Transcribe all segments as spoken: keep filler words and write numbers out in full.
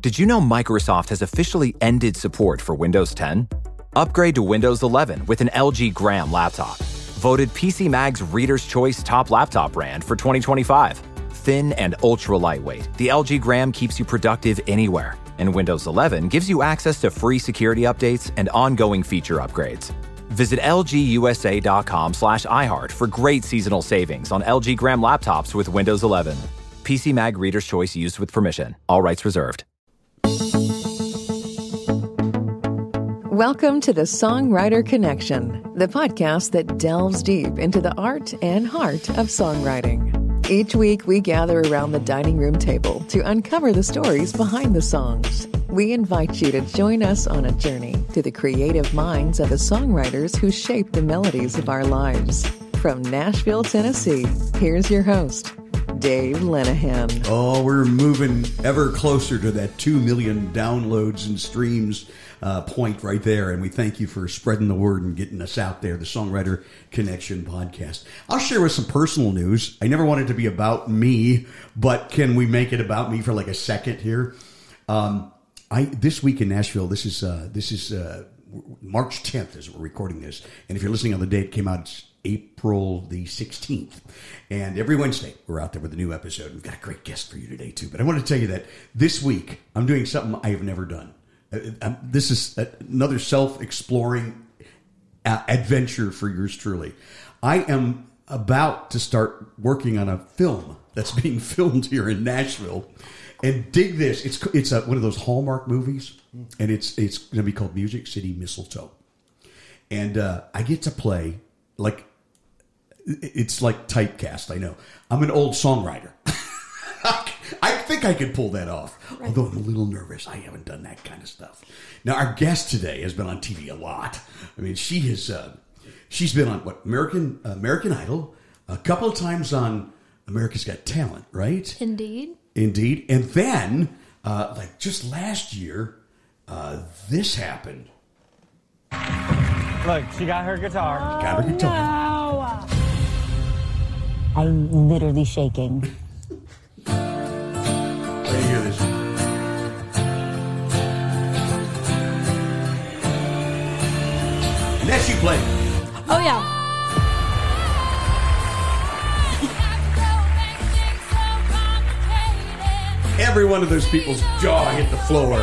Did you know Microsoft has officially ended support for Windows ten? Upgrade to Windows eleven with an L G Gram laptop. Voted P C Mag's Reader's Choice Top Laptop Brand for twenty twenty-five. Thin and ultra lightweight, the L G Gram keeps you productive anywhere. And Windows eleven gives you access to free security updates and ongoing feature upgrades. Visit lgusa.com slash iHeart for great seasonal savings on L G Gram laptops with Windows eleven. P C Mag Reader's Choice used with permission. All rights reserved. Welcome to the Songwriter Connection, the podcast that delves deep into the art and heart of songwriting. Each week, we gather around the dining room table to uncover the stories behind the songs. We invite you to join us on a journey through the creative minds of the songwriters who shape the melodies of our lives. From Nashville, Tennessee, here's your host, Dave Lenahan. Oh, we're moving ever closer to that two million downloads and streams uh, point right there. And we thank you for spreading the word and getting us out there, the Songwriter Connection podcast. I'll share with some personal news. I never wanted it to be about me, but can we make it about me for like a second here? Um, I this week in Nashville, this is uh, this is uh, March tenth as we're recording this. And if you're listening on the date it came out, it's April the sixteenth. And every Wednesday, we're out there with a new episode. We've got a great guest for you today, too. But I want to tell you that this week, I'm doing something I have never done. Uh, this is another self-exploring uh, adventure for yours truly. I am about to start working on a film that's being filmed here in Nashville. And dig this. It's it's a, one of those Hallmark movies. And it's, it's going to be called Music City Mistletoe. And uh, I get to play like... It's like typecast, I know. I'm an old songwriter. I think I could pull that off. Right. Although I'm a little nervous. I haven't done that kind of stuff. Now, our guest today has been on T V a lot. I mean, she has, uh, she's been on, what, American uh, American Idol, a couple of times on America's Got Talent, right? Indeed. Indeed. And then, uh, like just last year, uh, this happened. Look, she got her guitar. Oh, got her guitar. No. I'm literally shaking. Let me hear this. And that's you playing. Oh, yeah. Every one of those people's jaw hit the floor.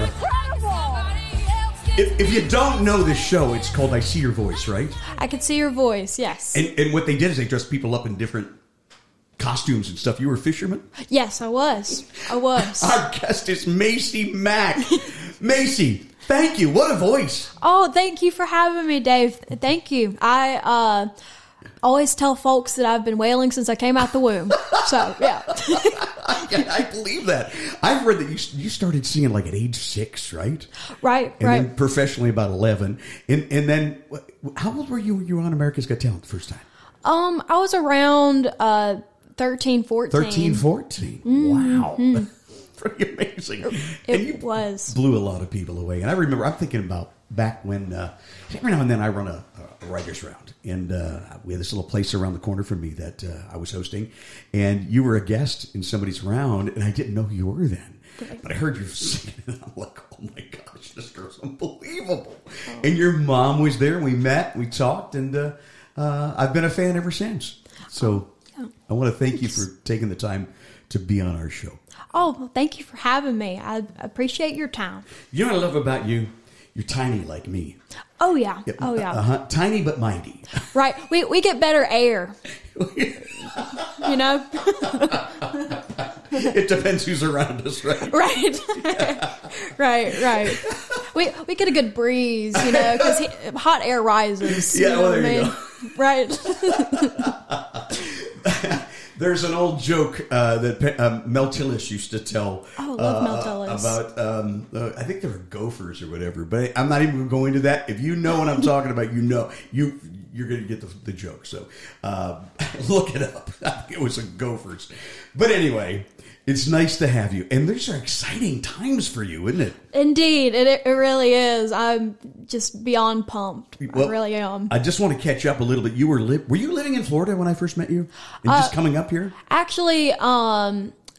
If, if you don't know this show, it's called I See Your Voice, right? I could see your voice, yes. And, and what they did is they dressed people up in different costumes and stuff. You were a fisherman? Yes, I was. I was. Our guest is Macy Mack. Macy, thank you. What a voice. Oh, thank you for having me, Dave. Thank you. I uh, always tell folks that I've been wailing since I came out the womb. So, yeah. I, I believe that. I've read that you you started singing like at age six, right? Right, and right. And then professionally about eleven. And and then, how old were you when you were on America's Got Talent the first time? Um, I was around uh, thirteen, fourteen. thirteen, fourteen. Mm-hmm. Wow. Pretty amazing. It and you was. Blew a lot of people away. And I remember, I'm thinking about back when, uh, every now and then I run a, a writer's round. And uh, we had this little place around the corner from me that uh, I was hosting. And you were a guest in somebody's round, and I didn't know who you were then. Right. But I heard you singing, and I'm like, oh my gosh, this girl's unbelievable. Oh. And your mom was there, and we met, we talked, and uh, uh, I've been a fan ever since. So oh, yeah. I want to thank you for taking the time to be on our show. Oh, well, thank you for having me. I appreciate your time. You know what I love about you? You're tiny like me. Oh, yeah. Oh, yeah. Uh-huh. Tiny but mighty. Right. We we get better air. You know? It depends who's around us, right? Right. Right, right. We we get a good breeze, you know, because hot air rises. Yeah, you know well, there what I you mean? Right. There's an old joke uh, that um, Mel Tillis used to tell. Oh, I love uh, Mel Tillis. About, um, uh, I think they were gophers or whatever, but I'm not even going to that. If you know what I'm talking about, you know, you, you're going to get the, the joke. So uh, look it up. I think it was a gophers. But anyway, it's nice to have you. And these are exciting times for you, isn't it? Indeed. It, it really is. I'm just beyond pumped. Well, I really am. I just want to catch up a little bit. You were li- were you living in Florida when I first met you? And Uh, just coming up here? Actually, um,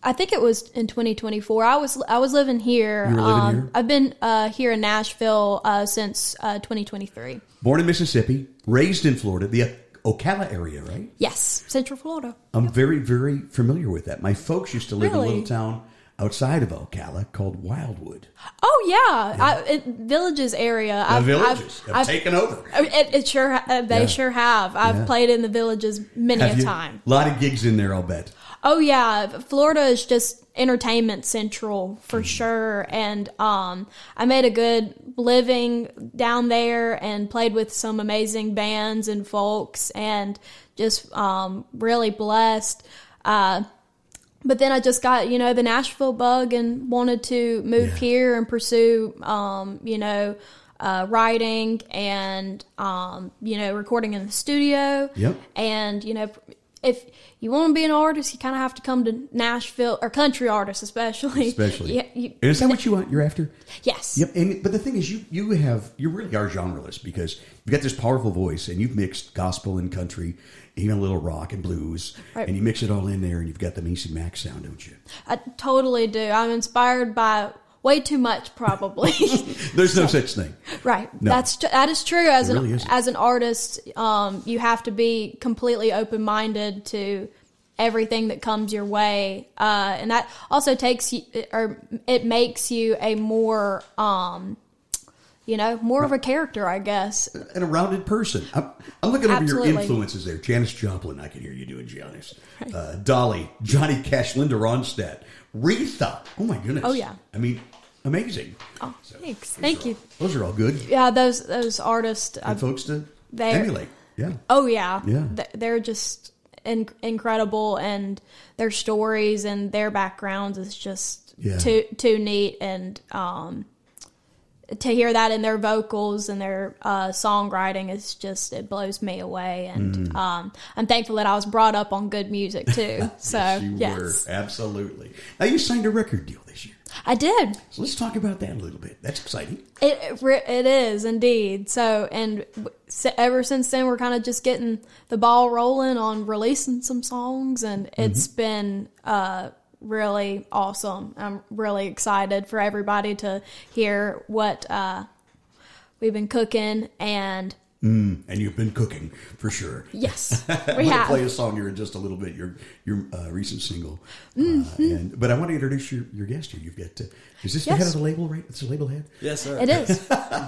I think it was in twenty twenty-four. I was I was living here. You were living um, here? I've been uh, here in Nashville uh, since uh, twenty twenty-three. Born in Mississippi, raised in Florida, the Ocala area, right? Yes, Central Florida. I'm very, very familiar with that. My folks used to live Really? in a little town outside of Ocala called Wildwood. Oh yeah, I, it, Villages area. The I've, Villages I've, have I've, taken over. It, it sure uh, they Yeah. sure have. I've Yeah. played in the Villages many Have a you? time. A lot of gigs in there, I'll bet. Oh yeah, Florida is just entertainment central for sure, and um, I made a good living down there and played with some amazing bands and folks, and just um, really blessed. Uh, but then I just got you know the Nashville bug and wanted to move Yeah. here and pursue um, you know. Uh, writing and um, you know recording in the studio. Yep. And you know if you want to be an artist, you kind of have to come to Nashville, or country artists especially. Especially. Yeah, you, And is that what you want? You're after? yes. Yep. And but the thing is, you you have you really are genreless because you've got this powerful voice and you've mixed gospel and country, even a little rock and blues, Right. and you mix it all in there, and you've got the Macy Mac sound, don't you? I totally do. I'm inspired by way too much, probably. There's no such thing. Right. No. That's tr- that is true. As It an really isn't. as an artist, um, you have to be completely open minded to everything that comes your way, uh, and that also takes you, or it makes you a more, um, you know, more of a character, I guess. And a rounded person. I'm, I'm looking over your Absolutely. influences there. Janis Joplin, I can hear you doing Janis. Uh, Dolly, Johnny Cash, Linda Ronstadt, Retha. Oh my goodness. Oh, yeah. I mean, amazing. Oh, So, thanks. those Thank are you. all- Those are all good. Yeah, those those artists. And I've, folks to they're- emulate. Yeah. oh yeah, Yeah. Th- They're just in- incredible, and their stories and their backgrounds is just Yeah. too too neat, and um, to hear that in their vocals and their uh, songwriting is just it blows me away, and Mm. um, I'm thankful that I was brought up on good music too. So yes, you yes, were. Absolutely. Now, you signed a record deal this year. I did. So let's talk about that a little bit. That's exciting. It it re- it is indeed. So, and w- s- ever since then, we're kind of just getting the ball rolling on releasing some songs, and it's been uh, really awesome. I'm really excited for everybody to hear what uh, we've been cooking, and Mm, and you've been cooking for sure. yes, I'm we going to have. play a song here in just a little bit. Your your uh, recent single, Mm-hmm. uh, and but I want to introduce your, your guest here. You've got to, is this the Yes. head of the label? Right, it's the label head. Yes, sir. It is.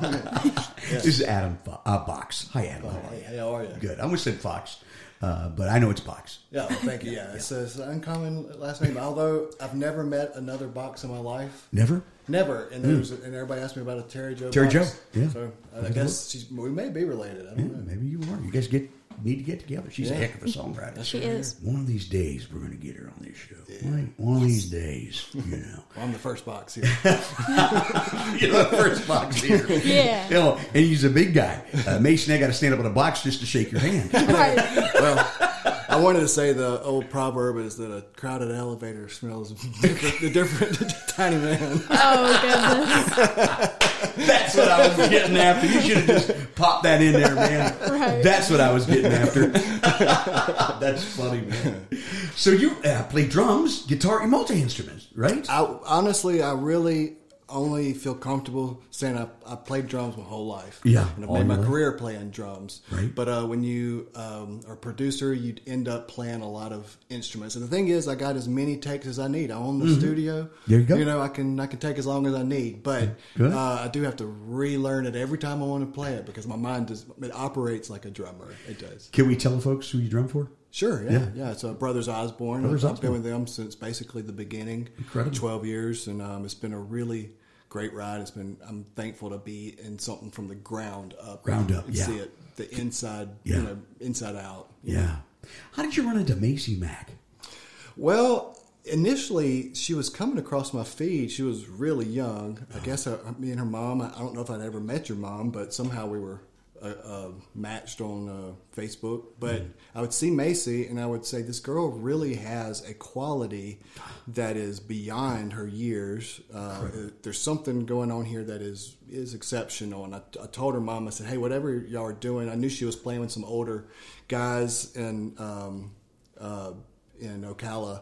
This is Adam Fo- uh, Box. Hi, Adam. How are you? Hey, how are you? Good. I almost said Fox, uh, but I know it's Box. Yeah, well, thank you. Yeah, It's, a, it's an uncommon last name. Although I've never met another Box in my life, Never. never. And there's and everybody asked me about a Terry Joe. Terry Box. Joe, yeah. So I guess she's, we may be related. I don't Yeah, know. maybe you are. You guys get need to get together. She's a Yeah. heck of a songwriter. She is. One of these days, we're going to get her on this show. Right? One of these days, you know. Well, I'm the first Box here. You're the first box here. Yeah. You know, and he's a big guy. Uh, Mason, I got to stand up on a box just to shake your hand. Right. Well, I wanted to say the old proverb is that a crowded elevator smells different. The different tiny man. Oh goodness. That's what I was getting after. You should have just popped that in there, man. Right. That's what I was getting after. That's funny, man. So you uh, play drums, guitar, and multi-instruments, right? I honestly, I really only feel comfortable saying I, I played drums my whole life. Yeah, and I've all made my your life. career playing drums. Right. But uh, when you um, are a producer, you end up playing a lot of instruments. And the thing is, I got as many takes as I need. I own the studio. Mm-hmm. There you go. You know, I can I can take as long as I need. But Good. uh, I do have to relearn it every time I want to play it because my mind does it operates like a drummer. It does. Can we tell the folks who you drum for? Sure, yeah, Yeah. yeah. It's uh, Brothers Osborne. Brothers I've Osborne. been with them since basically the beginning. Incredible. Twelve years, and um, it's been a really great ride. It's been. I'm thankful to be in something from the ground up. Ground up, and yeah. see it the inside, Yeah. you know, inside out. you know. Yeah. How did you run into Macy Mac? Well, initially, she was coming across my feed. She was really young. I guess uh, me and her mom. I I don't know if I'd ever met your mom, but somehow we were uh, uh, matched on uh, Facebook. But I would see Macy, and I would say, "This girl really has a quality that is beyond her years. Uh, there's something going on here that is is exceptional." And I, I told her mom, I said, "Hey, whatever y'all are doing," I knew she was playing with some older guys and. Um, uh, in Ocala,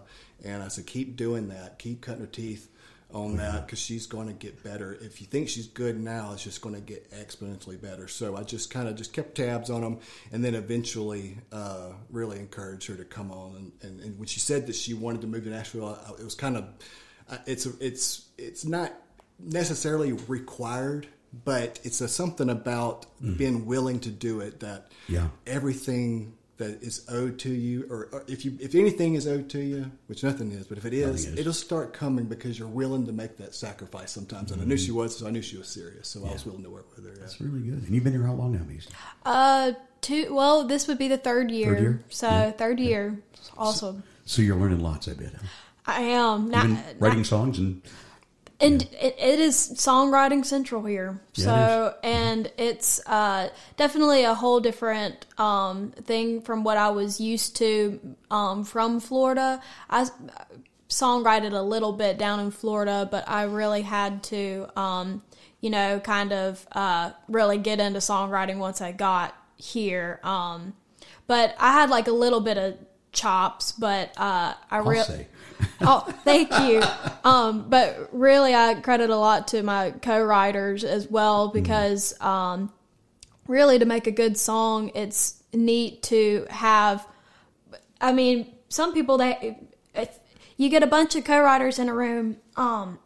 And I said, keep doing that. Keep cutting her teeth on that, because she's going to get better. If you think she's good now, it's just going to get exponentially better. So I just kind of just kept tabs on them, and then eventually uh, really encouraged her to come on. And, and, and when she said that she wanted to move to Nashville, I, it was kind of uh, it's a, it's it's not necessarily required, but it's a, something about mm. being willing to do it that yeah. everything that is owed to you, or, or if you if anything is owed to you, which nothing is, but if it is, is, it'll start coming because you're willing to make that sacrifice sometimes. And mm-hmm. I knew she was, so I knew she was serious, so yeah. I was willing to work with her. Yeah. That's really good. And you've been here how long now, Mason? Uh, two. Well, this would be the third year. Third year? So yeah. third yeah. year, awesome. So, so you're learning lots, I bet. Huh? I am. You've not, been writing not, songs and. And yeah. it, it is songwriting central here. Yeah, so, it and it's uh, definitely a whole different um, thing from what I was used to um, from Florida. I songwrited a little bit down in Florida, but I really had to, um, you know, kind of uh, really get into songwriting once I got here. Um, but I had like a little bit of chops, but uh, I really. Oh, thank you. Um, but really, I credit a lot to my co-writers as well, because um, really, to make a good song, it's neat to have. I mean, some people, they if you get a bunch of co-writers in a room, um,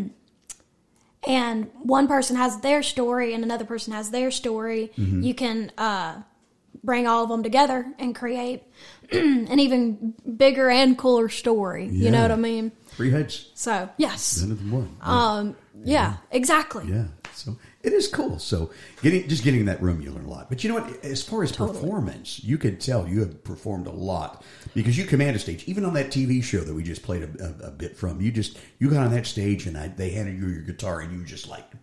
and one person has their story and another person has their story. Mm-hmm. You can uh, bring all of them together and create an even bigger and cooler story. Yeah. You know what I mean? Three heads. So, yes. Better than one. Yeah. Um, yeah, yeah, exactly. Yeah. So it is cool. So getting just getting in that room, you learn a lot. But you know what? As far as totally. performance, you could tell you have performed a lot because you command a stage. Even on that T V show that we just played a, a, a bit from, you just you got on that stage and I, they handed you your guitar and you were just like,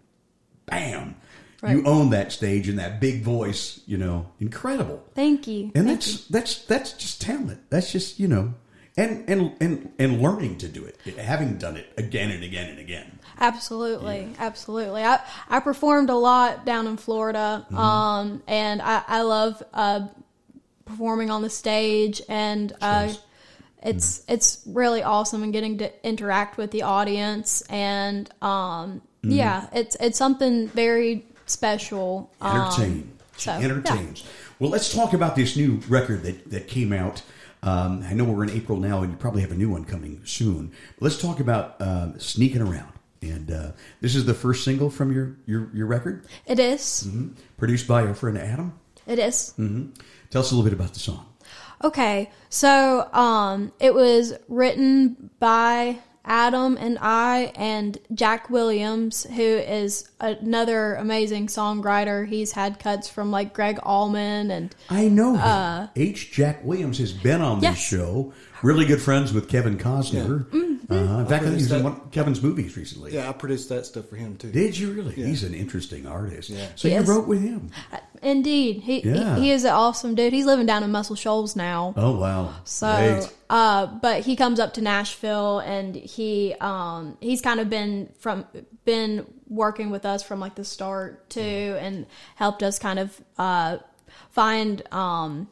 bam. Right. You own that stage and that big voice, you know, incredible. Thank you. And Thank that's you. that's that's just talent. That's just, you know, and and and and learning to do it, having done it again and again and again. Absolutely, yeah. absolutely. I I performed a lot down in Florida, mm-hmm. um, and I I love uh, performing on the stage, and uh, it's mm-hmm. it's really awesome and getting to interact with the audience, and um, mm-hmm. yeah, it's it's something very special. Entertain. Um, so, entertains. Yeah. Well, let's talk about this new record that, that came out. Um, I know we're in April now, and you probably have a new one coming soon. But let's talk about uh, Sneaking Around. And uh, this is the first single from your, your, your record? It is. Mm-hmm. Produced by our friend Adam? It is. Mm-hmm. Tell us a little bit about the song. Okay. So um, it was written by Adam and I and Jack Williams, who is another amazing songwriter. He's had cuts from like Greg Allman and I know him. Uh, H. Jack Williams has been on yes. this show. Really good friends with Kevin Costner. Yeah. Mm-hmm. Uh, in fact, I think he was in one of Kevin's movies recently. Yeah, I produced that stuff for him too. Did you really? Yeah. He's an interesting artist. Yeah. So he you is. wrote with him. Indeed. He, yeah. he he is an awesome dude. He's living down in Muscle Shoals now. Oh, wow. So, uh, but he comes up to Nashville, and he um, he's kind of been from been working with us from like the start too, and helped us kind of uh, find um,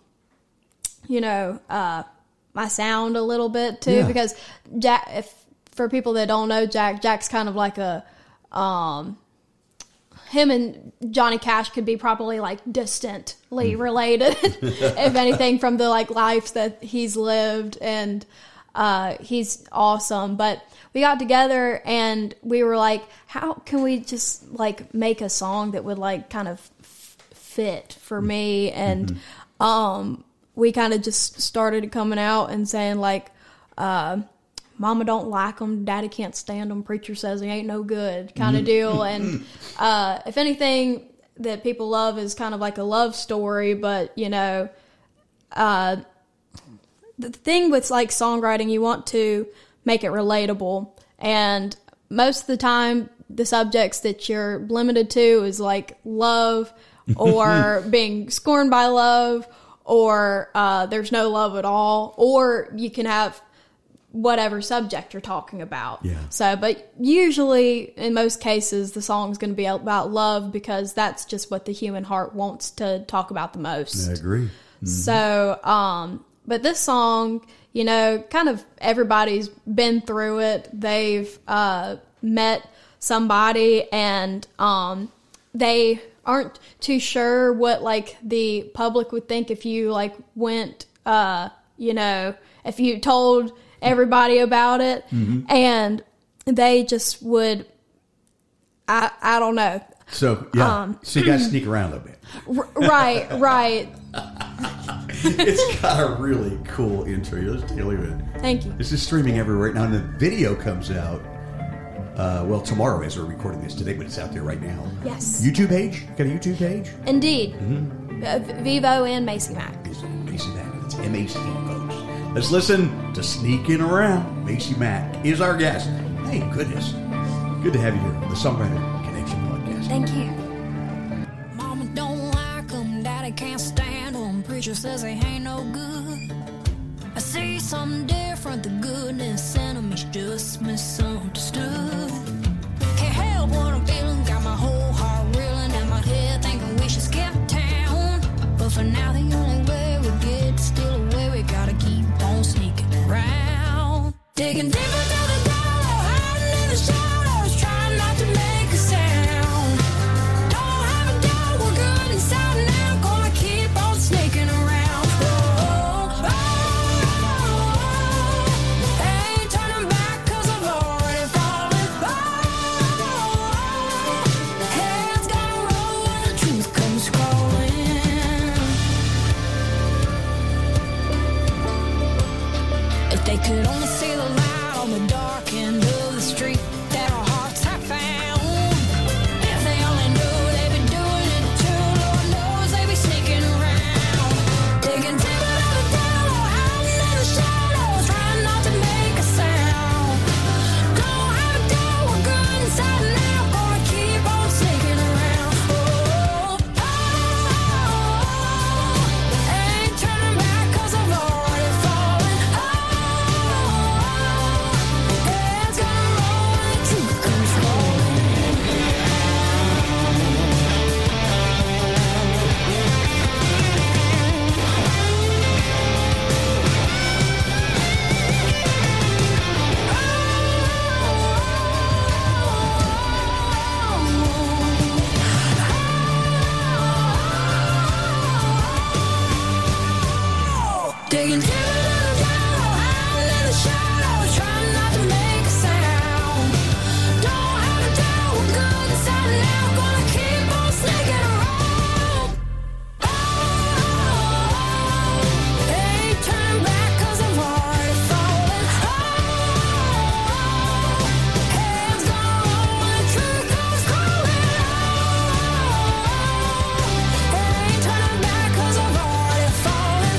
you know uh, my sound a little bit too, yeah. because Jack, if for people that don't know Jack, Jack's kind of like a um, him and Johnny Cash could be probably like distantly related, if anything, from the like lives that he's lived, and uh, he's awesome. But we got together and we were like, how can we just like make a song that would like kind of f- fit for me? And mm-hmm. um, we kind of just started coming out and saying like, uh, Mama don't like them, Daddy can't stand them, preacher says he ain't no good, kind of deal. And uh, if anything that people love is kind of like a love story, but, you know, uh, the thing with, like, songwriting, you want to make it relatable. And most of the time, the subjects that you're limited to is, like, love or being scorned by love, or uh, there's no love at all, or you can have whatever subject you're talking about. Yeah. So, but usually, in most cases, the song's going to be about love because that's just what the human heart wants to talk about the most. I agree. Mm-hmm. So, um, but this song, you know, kind of everybody's been through it. They've uh, met somebody and um, they aren't too sure what like the public would think if you like went, uh, you know, if you told everybody about it, mm-hmm. and they just would, I I don't know. So yeah, um, so you got to sneak around a little bit. R- right, right. It's got a really cool intro. Let's take a look at it. Thank you. This is streaming everywhere right now, and the video comes out. Uh, well, tomorrow as we're recording this today, but it's out there right now. Yes. YouTube page? Got a YouTube page? Indeed. Mm-hmm. Uh, Vivo and Macy Mac. It's Macy Mac. It's M A C, folks. Let's listen to Sneaking Around. Macy Mac is our guest. Hey, goodness. Good to have you here on the Songwriter Connection podcast. Thank you. Mama don't like them, daddy can't stand them. Preacher says they ain't no good. I see something different, the goodness in them is just misunderstood. Can't help what I'm feeling, got my whole heart reeling and my head thinking we should skip town. But for now the only way we get still away, we gotta keep on sneaking around. Digging deeper through the dollar, hiding in the shadows, trying not to make a sound. Don't have a doubt, we're good inside now, gonna keep on sneaking around. They could only see the light on the dark end of the street that our hearts have found. If they only knew they'd be doing it too, Lord knows they'd be sneaking around. Digging deeper to the devil, hiding in the shadows, trying not to make a sound. Don't have a doubt, we're good inside now, gonna keep on sneaking around. Oh, oh, oh, ain't turning back 'cause I've already fallen. Oh, digging deeper to the bottom, hiding in the shadows, trying not to make a sound. Don't have a doubt, we're good inside now, gonna keep on sneaking around. Oh, ain't turning back 'cause I've already fallen. Oh, heads gonna roll and the truth comes crawling. Oh, ain't turning back 'cause I've already fallen.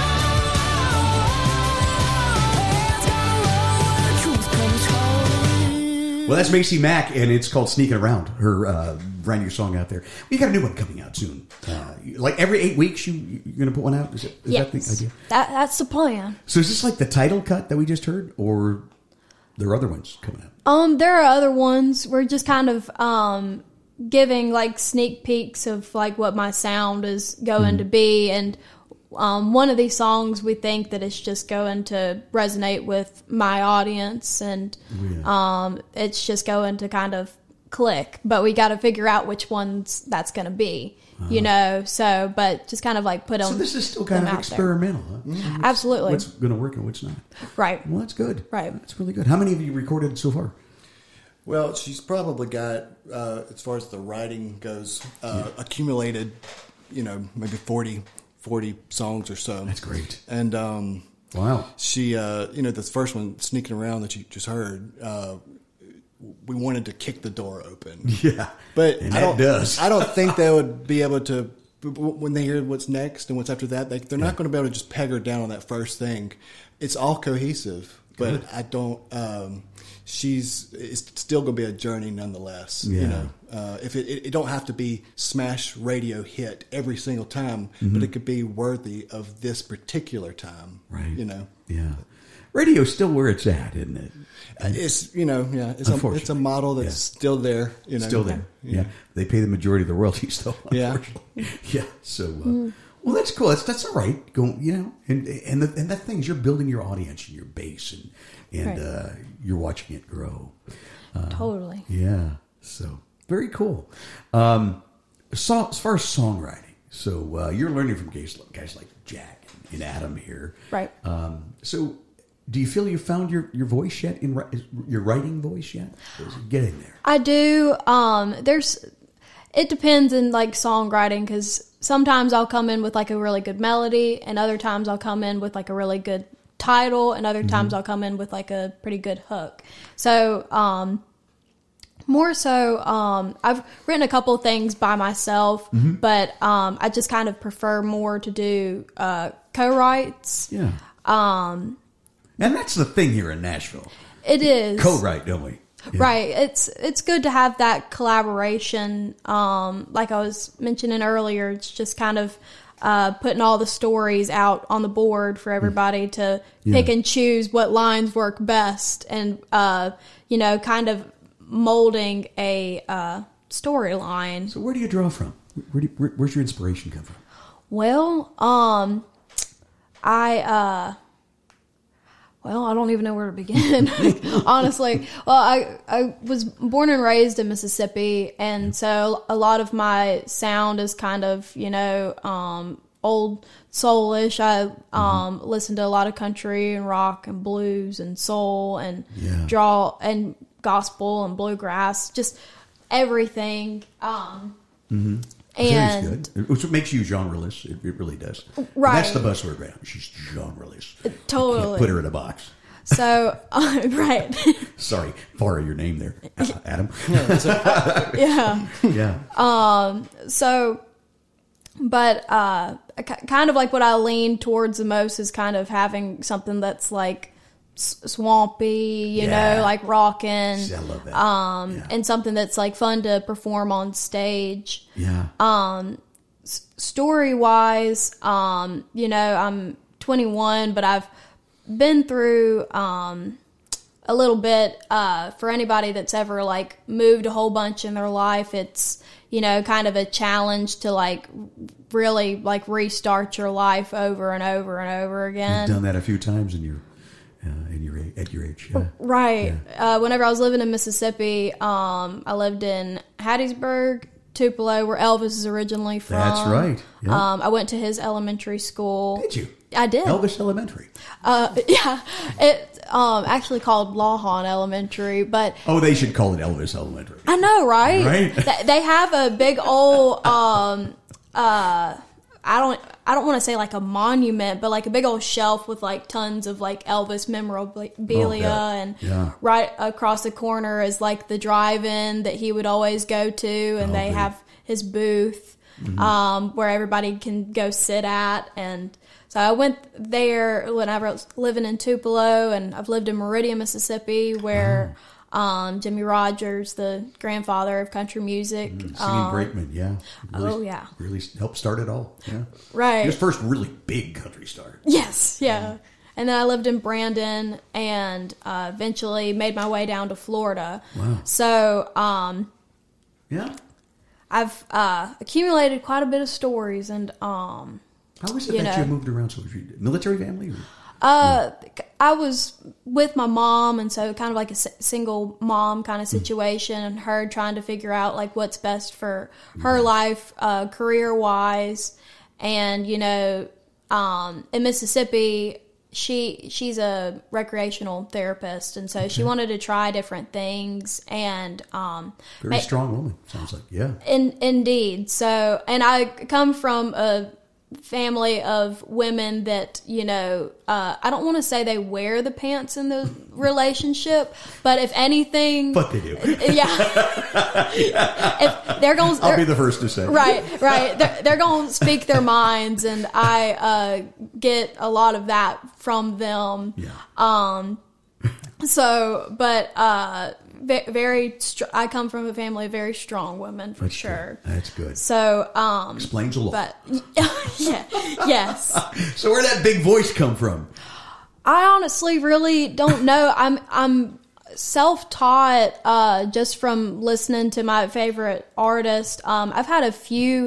Well, that's Macy Mac, and it's called Sneaking Around, her uh, brand new song out there. We got a new one coming out soon. Uh, like every eight weeks, you, you're going to put one out? Is, it, is yes. that the idea? That, that's the plan. So is this like the title cut that we just heard, or there are other ones coming out? Um, there are other ones. We're just kind of um, giving like sneak peeks of like what my sound is going mm-hmm. to be, and um, one of these songs we think that it's just going to resonate with my audience, and yeah. um, it's just going to kind of click. But we got to figure out which ones that's going to be, uh-huh. you know. So, but just kind of like put them. So this is still kind of experimental, huh? Mm-hmm. Absolutely. What's going to work and what's not? Right. Well, that's good. Right. That's really good. How many have you recorded so far? Well, she's probably got, uh, as far as the writing goes, uh, yeah. accumulated, you know, maybe forty, forty songs or so. That's great. And um, wow, she, uh, you know, this first one, Sneaking Around, that you just heard, uh, we wanted to kick the door open. Yeah, but and I that don't, does. I don't think they would be able to. When they hear what's next and what's after that, they, they're not yeah. going to be able to just peg her down on that first thing. It's all cohesive, but Good. I don't. Um, she's it's still going to be a journey nonetheless. Yeah. You know, uh, if it, it, it don't have to be smash radio hit every single time, mm-hmm. but it could be worthy of this particular time. Right. You know. Yeah. Radio's still where it's at, isn't it? It's you know yeah it's a it's a model that's yeah. still there. You know, still there. Yeah. yeah, they pay the majority of the royalties though. Unfortunately. Yeah. yeah. So, uh, mm. Well, that's cool. That's that's all right. Go, you know, and and the, and that things you're building your audience and your base, and and Right. uh, you're watching it grow. Uh, Totally. Yeah. So very cool. Um, so as far as songwriting, so uh, you're learning from guys, guys like Jack and Adam here, Right. Um, so. Do you feel you found your, your voice yet in ri- your writing voice yet? Or is it getting there? I do. Um, there's, it depends in like songwriting because sometimes I'll come in with like a really good melody, and other times I'll come in with like a really good title, and other times I'll come in with like a pretty good hook. So, um, more so, um, I've written a couple things by myself, but um, I just kind of prefer more to do uh, co-writes. Yeah. Um, and that's the thing here in Nashville. It is. Co-write, don't we? Yeah. Right. It's it's good to have that collaboration. Um, like I was mentioning earlier, it's just kind of uh, putting all the stories out on the board for everybody to Yeah. pick and choose what lines work best, and uh, you know, kind of molding a uh, storyline. So where do you draw from? Where do you, where, where's your inspiration come from? Well, um, I. Uh, Well, I don't even know where to begin, honestly. Well, I, I was born and raised in Mississippi, and so a lot of my sound is kind of, you know, um, old soulish. I um, mm-hmm. listen to a lot of country and rock and blues and soul and Yeah. draw and gospel and bluegrass, just everything. Um, mm-hmm. And good. Which makes you genreless. It, it really does. Right. That's the buzzword right now. She's genreless. Totally. You can't put her in a box. So, uh, right. Sorry, borrow your name there, Adam. Yeah. Yeah. Um, so, but uh, k- kind of like what I lean towards the most is kind of having something that's like s- swampy, you Yeah. know, like rockin'. See, I love that. Um, Yeah. and something that's like fun to perform on stage. Yeah. Um, s- story wise, um, you know, I'm twenty-one, but I've been through, um, a little bit, uh, for anybody that's ever like moved a whole bunch in their life. It's, you know, kind of a challenge to like really like restart your life over and over and over again. You've done that a few times in your, uh, in your a- at your age. Yeah. Right. Uh, whenever I was living in Mississippi, um, I lived in Hattiesburg, Tupelo, where Elvis is originally from. That's right. Yeah. Um, I went to his elementary school. Did you? I did. Elvis Elementary. Uh, yeah. It um actually called Lawhon Elementary, but Oh, they should call it Elvis Elementary. I know, right? Right. Th- They have a big old um uh I don't I don't want to say like a monument, but like a big old shelf with like tons of like Elvis memorabilia, Oh, and yeah. right across the corner is like the drive-in that he would always go to, and Oh, they good. have his booth um where everybody can go sit at. And so I went there whenever I was living in Tupelo, and I've lived in Meridian, Mississippi, where um, Jimmy Rogers, the grandfather of country music, Singing um, Brakeman, yeah. oh, yeah. Really helped start it all. Yeah. right? His first really big country star. Yes, yeah. And then I lived in Brandon, and uh, eventually made my way down to Florida. Wow. So um, Yeah. I've uh, accumulated quite a bit of stories, and um, How was it You that know. you moved around so much? Military family? Or? Uh, I was with my mom, and so kind of like a s- single mom kind of situation, and her trying to figure out like what's best for her life, uh, career wise. And, you know, um, in Mississippi, she, she's a recreational therapist. And so she wanted to try different things, and, um, Very ma- strong woman, sounds like. Yeah. in, indeed. So, and I come from a family of women that, you know, uh, I don't want to say they wear the pants in the relationship, but if anything, But they do. yeah, if they're going, I'll be the first to say. right, right, they're, they're going to speak their minds, and I uh, get a lot of that from them. Yeah. Um, so, but uh, ve- very, str- I come from a family of very strong women for That's sure. Good. That's good. So, um, Explains a lot. but yeah, yes. So where'd that big voice come from? I honestly really don't know. I'm I'm self-taught uh, just from listening to my favorite artist. Um, I've had a few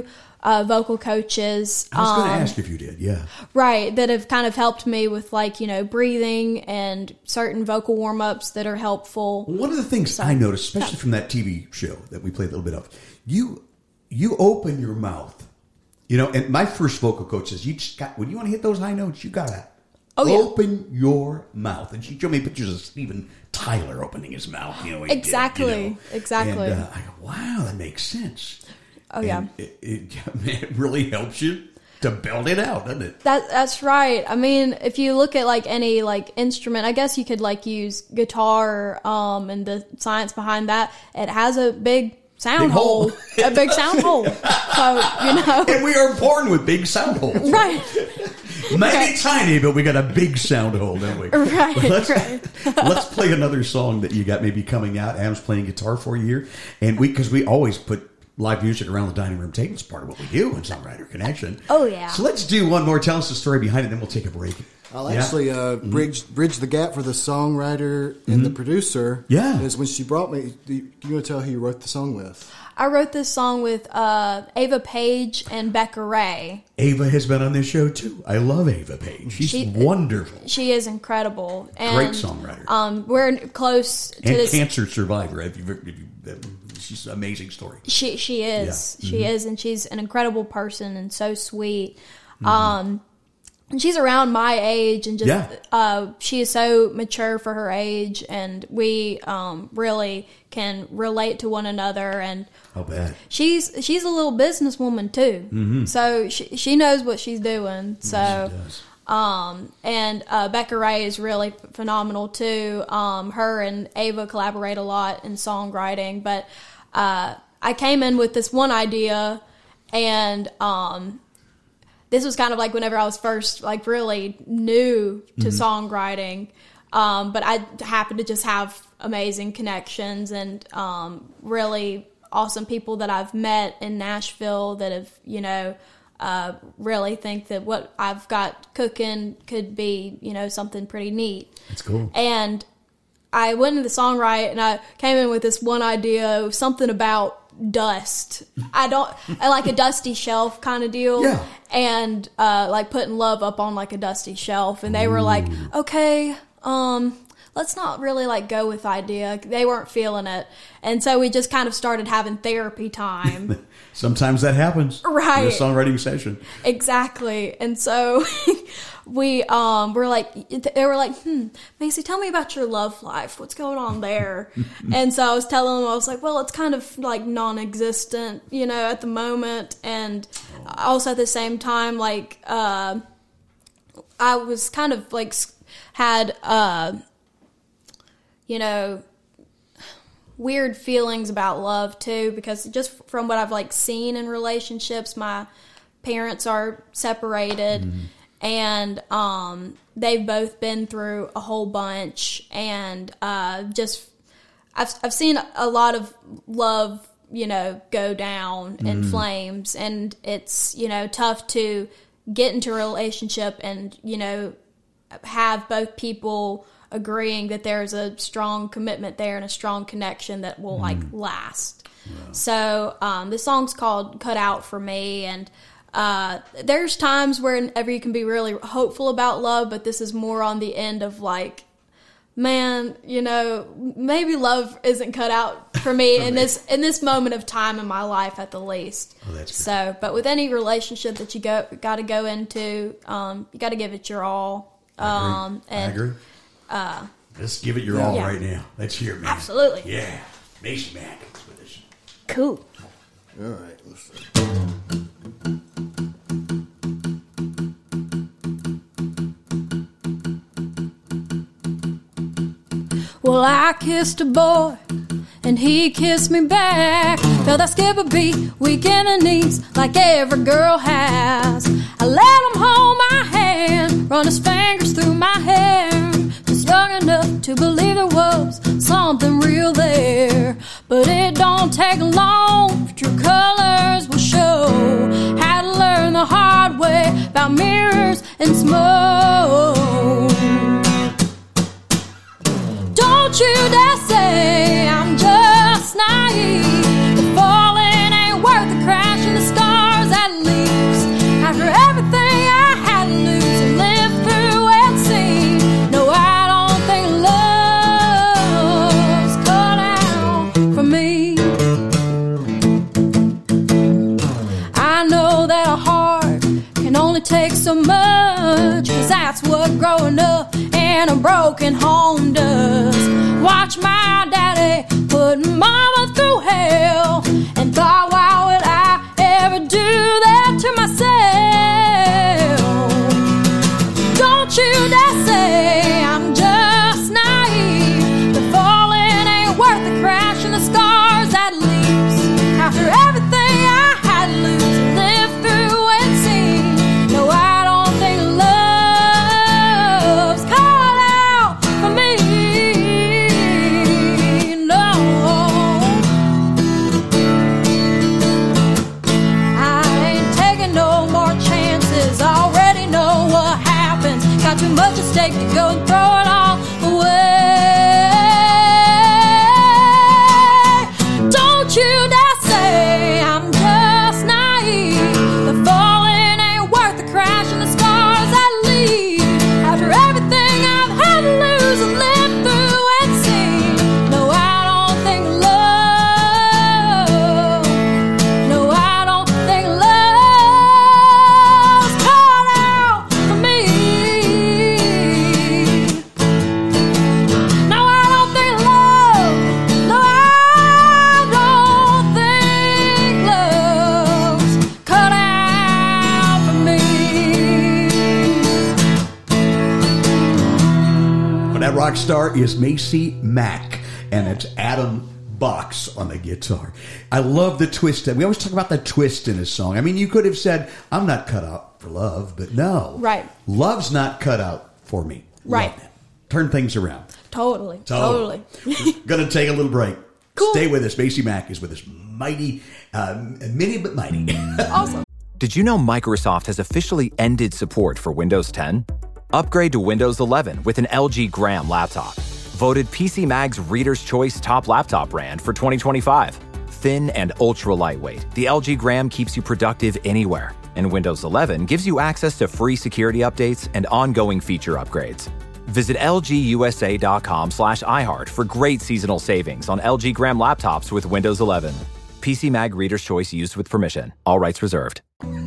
uh, vocal coaches. I was going to um, ask if you did, yeah. Right, that have kind of helped me with, like, you know, breathing and certain vocal warm-ups that are helpful. One of the things I noticed, especially from that T V show that we played a little bit of, you you open your mouth. You know, and my first vocal coach says, you just got, when you want to hit those high notes, you got to oh, yeah. open your mouth. And she showed me pictures of Steven Tyler opening his mouth. You know, he exactly, did, you know. exactly. And uh, I go, wow, that makes sense. Oh, yeah. And it, it, it really helps you to build it out, doesn't it? That That's right. I mean, if you look at, like, any, like, instrument, I guess you could, like, use guitar um, and the science behind that. It has a big sound big hole. hole. A big sound hole. So, you know. And we are born with big sound holes. Right. Maybe right. tiny, but we got a big sound hole, don't we? Right, let's, right. let's play another song that you got maybe coming out. Adam's playing guitar for you here. And we, because we always put live music around the dining room table. It's part of what we do in Songwriter Connection. Oh, yeah. So let's do one more. Tell us the story behind it, then we'll take a break. I'll yeah? actually uh, bridge bridge the gap for the songwriter and mm-hmm. the producer. Yeah. Is when she brought me, you want to tell who you wrote the song with? I wrote this song with uh, Ava Page and Becca Ray. Ava has been on this show, too. I love Ava Page. She's she, wonderful. She is incredible. And, great songwriter. Um, we're close to and this. cancer survivor. If you've, if you, she's an amazing story. She she is. Yeah. She mm-hmm. is, and she's an incredible person and so sweet. Mm-hmm. Um, and she's around my age, and just yeah. uh, she is so mature for her age, and we um, really can relate to one another. And How bad. she's she's a little businesswoman too, mm-hmm. so she she knows what she's doing. So. Yes, she does. Um, and uh, Becca Ray is really phenomenal too. Um, her and Ava collaborate a lot in songwriting, but uh, I came in with this one idea, and um, this was kind of like whenever I was first like really new to mm-hmm. songwriting. Um, but I happened to just have amazing connections and um, really awesome people that I've met in Nashville that have, you know, uh, really think that what I've got cooking could be, you know, something pretty neat. That's cool. And I went into the songwrite and I came in with this one idea of something about dust. I don't, I like a dusty shelf kind of deal. Yeah. And, uh, like putting love up on like a dusty shelf. And they were like, okay, um, let's not really like go with the idea. They weren't feeling it. And so we just kind of started having therapy time. Sometimes that happens. Right. In a songwriting session. Exactly. And so we um were like, they were like, hmm, Macy, tell me about your love life. What's going on there? And so I was telling them, I was like, well, it's kind of like non-existent, you know, at the moment. And also at the same time, like, uh, I was kind of like had, uh, you know, weird feelings about love too, because just from what I've like seen in relationships, my parents are separated mm-hmm. and um, they've both been through a whole bunch, and uh, just I've I've seen a lot of love, you know, go down in mm. flames, and it's, you know, tough to get into a relationship and, you know, have both people agreeing that there's a strong commitment there and a strong connection that will mm. like last. Yeah. So um, the song's called Cut Out for Me, and uh, there's times whenever you can be really hopeful about love, but this is more on the end of like, man, you know, maybe love isn't cut out for me in this in this moment of time in my life at the least. Oh, that's good. So, but with any relationship that you go got to go into, um, you got to give it your all. I Um, agree. and, I agree. Uh, Let's give it your all yeah. right now. Let's hear it, man. Absolutely. Yeah. Macy Mack is with us. Cool. All right. Let's see. Well, I kissed a boy, and he kissed me back. Felt I skip a beat, weak in the knees, like every girl has. I let him hold my hand, run his fingers through my hair. Just young enough to believe there was something real there. But it don't take long, true colors will show. Had to learn the hard way about mirrors and smoke. Don't you dare say I'm just naive. The falling ain't worth the crashing the stars that takes so much, 'cause that's what growing up in a broken home does. Watch my daddy put mama through hell, and thought, why would I ever do that to myself? Don't you dare say I'm just naive. The falling ain't worth the crash and the scars that leaves. After everything I had to lose, lived through and seen, no, I don't think love's called out for me. No, I ain't taking no more chances. Already know what happens. Got too much at stake to go and throw it all away. Don't you dare say I'm just naive. The falling ain't worth the crash and the scars I leave. After everything I've had to lose and lived through and seen, no, I don't think love, no, I don't think love's called out for me. No, I don't think love, no, I don't think love's cut out for me. Well, that rock star is Macy Mack, and it's Adam Box on the guitar. I love the twist. We always talk about the twist in a song. I mean, you could have said, I'm not cut out for love, but no. Right. Love's not cut out for me. Right. Love it. Turn things around. Totally, totally. We're going to take a little break. Cool. Stay with us. Macy Mack is with us. Mighty, uh, mini but mighty. Awesome. Did you know Microsoft has officially ended support for Windows ten? Upgrade to Windows eleven with an L G Gram laptop. Voted P C Mag's Reader's Choice Top Laptop Brand for twenty twenty-five. Thin and ultra lightweight, the L G Gram keeps you productive anywhere. And Windows eleven gives you access to free security updates and ongoing feature upgrades. Visit lgusa.com slash iHeart for great seasonal savings on L G Gram laptops with Windows eleven. P C Mag Reader's Choice used with permission. All rights reserved.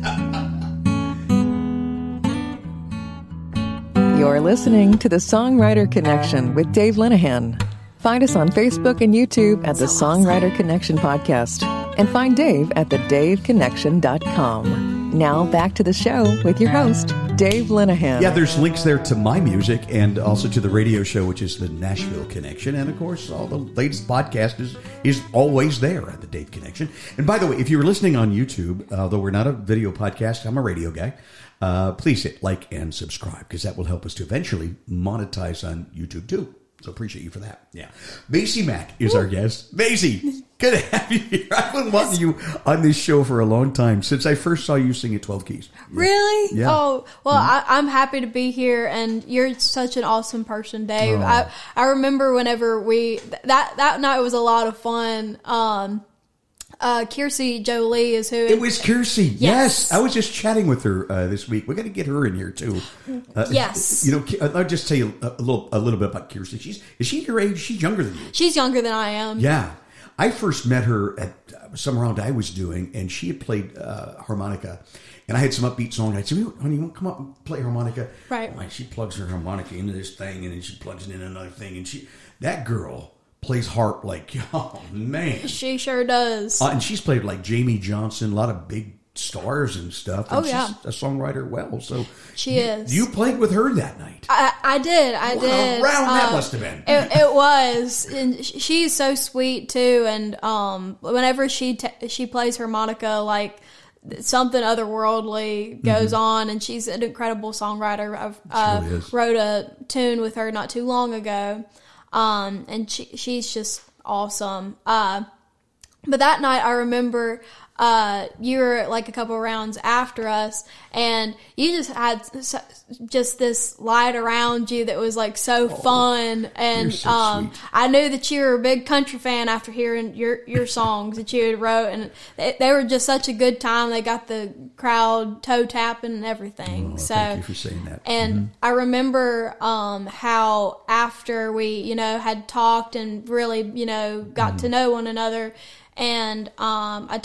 You're listening to The Songwriter Connection with Dave Linehan. Find us on Facebook and YouTube at The Songwriter Connection Podcast. And find Dave at the dave connection dot com. Now back to the show with your host, Dave Linehan. Yeah, there's links there to my music and also to the radio show, which is the Nashville Connection. And, of course, all the latest podcast is, is always there at the Dave Connection. And, by the way, if you're listening on YouTube, although we're not a video podcast, I'm a radio guy, uh, please hit like and subscribe because that will help us to eventually monetize on YouTube, too. So appreciate you for that. Yeah. Macy Mack is our guest. Macy, good to have you here. I've been wanting you on this show for a long time, since I first saw you sing at twelve Keys. Really? Yeah. Oh, well, Mm-hmm. I, I'm happy to be here, and you're such an awesome person, Dave. Oh. I I remember whenever we, that, that night was a lot of fun. Um, uh, Kiersey Jolie is who. It was Kiersey. Yes. Yes. I was just chatting with her uh, this week. We're going to get her in here, too. Uh, Yes. You know, I'll just tell you a, a little a little bit about Kiersey. She's, is she your age? She's younger than you. She's younger than I am. Yeah. I first met her at uh, some round I was doing, and she had played uh, harmonica. And I had some upbeat song. I said, honey, you want to come up and play harmonica? Right. Oh, she plugs her harmonica into this thing, and then she plugs it in another thing. And she, that girl plays harp like, oh, man. She sure does. Uh, and she's played like Jamie Johnson, a lot of big stars and stuff. And Oh, yeah. she's a songwriter well. So She you, is. You played with her that night. I, I did. I What a did. round that Um, must have been. It, it was, and sh- she's so sweet too. And um, whenever she t- she plays harmonica, like something otherworldly goes Mm-hmm. on, and she's an incredible songwriter. I've uh, really is. wrote a tune with her not too long ago, um, and she, she's just awesome. Uh, but that night, I remember uh, you were like a couple rounds after us, and you just had so, just this light around you that was like so fun. And you're so um, sweet. I knew that you were a big country fan after hearing your, your songs that you had wrote, and they, they were just such a good time. They got the crowd toe tapping and everything. Oh, so thank you for saying that. and Mhm. I remember um, how after we, you know, had talked and really, you know, got Mm-hmm. to know one another, and um, I told you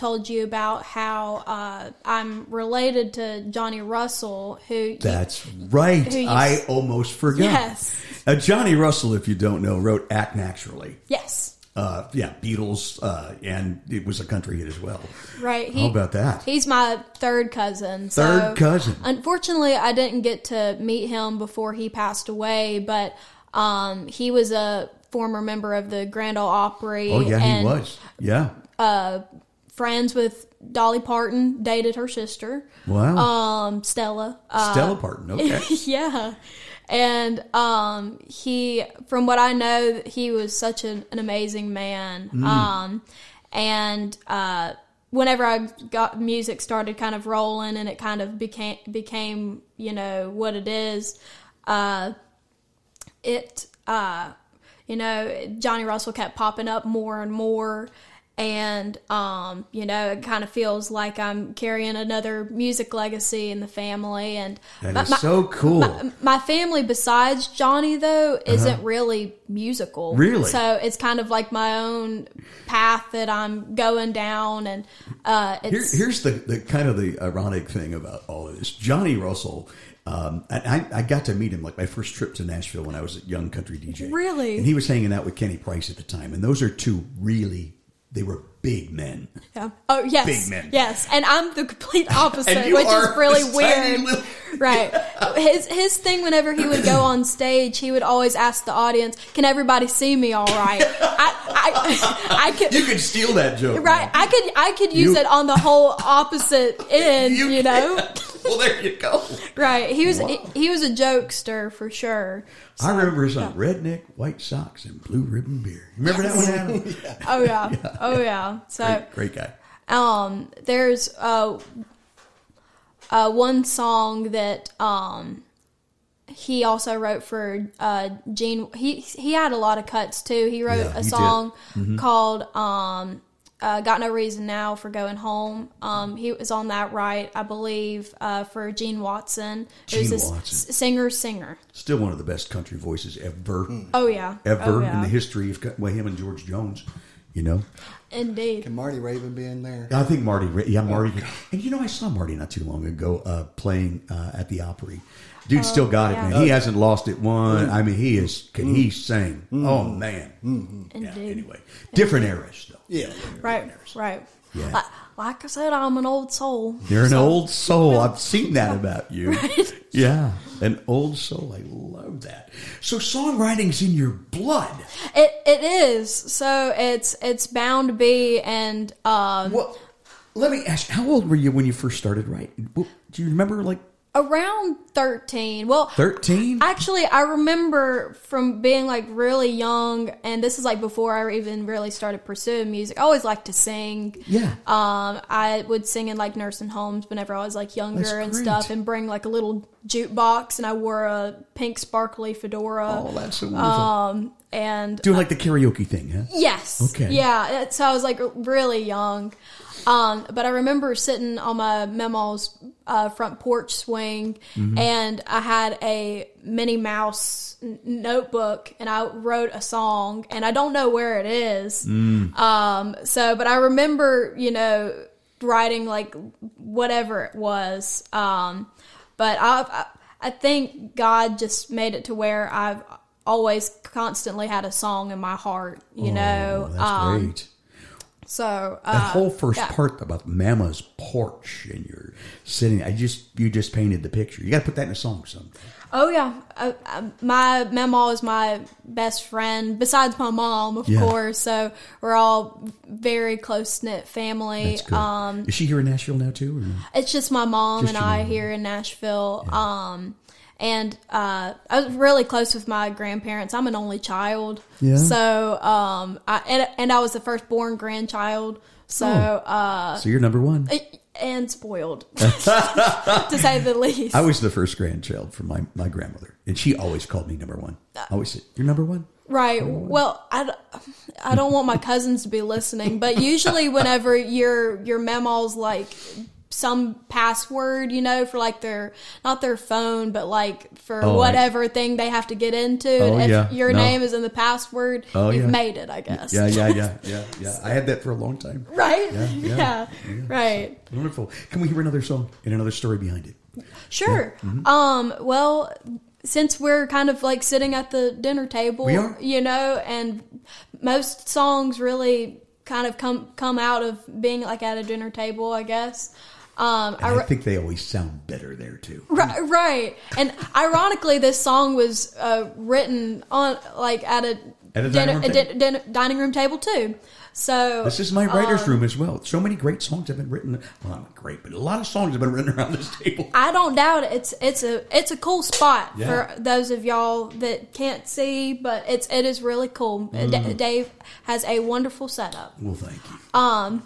about how uh, I'm related to Johnny Russell, who That's right. who you- I almost forgot. Yes. Uh, Johnny Russell, if you don't know, wrote Act Naturally. yes. Uh, yeah, Beatles, uh, and it was a country hit as well. Right. How about that? He's my third cousin. So Third cousin. Unfortunately, I didn't get to meet him before he passed away, but um, he was a former member of the Grand Ole Opry. Oh, yeah, and he was. Yeah. friends with Dolly Parton, dated her sister. Wow. Um, Stella. Uh, Stella Parton, okay. yeah. And um, he, from what I know, he was such an, an amazing man. Mm. Um, and uh, whenever I got music started kind of rolling, and it kind of became became you know what it is, uh, it uh, you know Johnny Russell kept popping up more and more. And, um, you know, it kind of feels like I'm carrying another music legacy in the family. And That my, is my- so cool. My, my family, besides Johnny, though, isn't really musical. Really? So it's kind of like my own path that I'm going down. And uh, Here, it's here's the, the kind of the ironic thing about all of this. Johnny Russell, um, I, I got to meet him like my first trip to Nashville when I was a young country D J. Really? And he was hanging out with Kenny Price at the time. And those are two really, they were big men. yeah. Oh, yes. Big men. Yes. And I'm the complete opposite, And you which are is really this tiny weird. little- Right. His his thing whenever he would go on stage, he would always ask the audience, "Can everybody see me all right?" I I I could You could steal that joke. right. I could I could use You- it on the whole opposite end, you, know. Well, there you go. Right. He was Wow. he, he was a jokester for sure. I remember his on Redneck, White Socks, and Blue Ribbon Beer. Remember that one, Adam? Oh yeah. Oh yeah. So Great, great guy. um there's uh uh one song that um he also wrote for uh Gene. He he had a lot of cuts too. He wrote Yeah, he a did. song Mm-hmm. called um uh, Got No Reason Now for Going Home. Um, he was on that right, I believe, uh, for Gene Watson. Gene who's a Watson. s- singer singer. Still one of the best country voices ever. Oh yeah. Ever Oh, in yeah. the history of well, him and George Jones, you know. Indeed. Can Marty Raven be in there? I think Marty, yeah, Marty. And you know, I saw Marty not too long ago uh, playing uh, at the Opry. Dude still got it, yeah. man. He hasn't lost it one. I mean, he is. Can he sing? Oh man. Indeed. Yeah, anyway, different eras though. Yeah. Right, right. Yeah. Like, like I said, I'm an old soul. You're an old soul. I've seen that about you. Yeah, an old soul. I love that. So songwriting's in your blood. It it is. So it's it's bound to be, and um, Well, let me ask you, how old were you when you first started writing? Well, do you remember, like, around thirteen. Well, thirteen? actually, I remember from being like really young, and this is like before I even really started pursuing music. I always liked to sing. Yeah. Um, I would sing in like nursing homes whenever I was like younger That's and great. stuff, and bring like a little jukebox, and I wore a pink sparkly fedora. Oh, that's so wonderful. Um, and Doing like the karaoke thing, huh? yes, Okay. yeah. So I was like really young. Um, but I remember sitting on my Mema's uh, front porch swing, Mm-hmm. and I had a Minnie Mouse n- notebook, and I wrote a song, and I don't know where it is. Mm. Um, so, but I remember, you know, writing like whatever it was. Um, but I, I, I think God just made it to where I've always constantly had a song in my heart, you know. Oh, that's um, great. So uh, That whole first yeah. part about Mama's porch and you're sitting, I just, you just painted the picture. You got to put that in a song someday. Oh yeah, uh, uh, my Mama is my best friend besides my mom, of Yeah. course. So we're all very close knit family. That's good. Um, Is she here in Nashville now too? Or no? it's just my mom Just and your I mom. here in Nashville. Um, and uh, I was really close with my grandparents. I'm an only child, Yeah. so um, I, and and I was the firstborn grandchild. So Oh. uh, So you're number one. and spoiled, to say the least. I was the first grandchild from my, my grandmother, and she always called me number one. I always said, "You're number one." Right. Well, I, d- I don't want my cousins to be listening, but usually whenever your your mama's like some password, you know, for like their, not their phone, but like for Oh, whatever I, thing they have to get into. Oh, and if yeah. your No. name is in the password, Oh, you've yeah. made it, I guess. Yeah, yeah, yeah, yeah, yeah. I had that for a long time. Right? Yeah, yeah, Yeah, yeah. right. Wonderful. Can we hear another song and another story behind it? Sure. Mm-hmm. Um, well, since we're kind of like sitting at the dinner table, We are. you know, and most songs really kind of come come out of being like at a dinner table, I guess. Um, And I, think they always sound better there too. Right, right. And ironically, this song was uh, written on like at a, At a dinner, dining room a table? din- din- dining room table too. So This is my writer's um, room as well. So many great songs have been written. Well, not great, but a lot of songs have been written around this table. I don't doubt it. It's it's a it's a cool spot Yeah. for those of y'all that can't see, but it's it is really cool. Mm. D- Dave has a wonderful setup. Well, thank you. Um,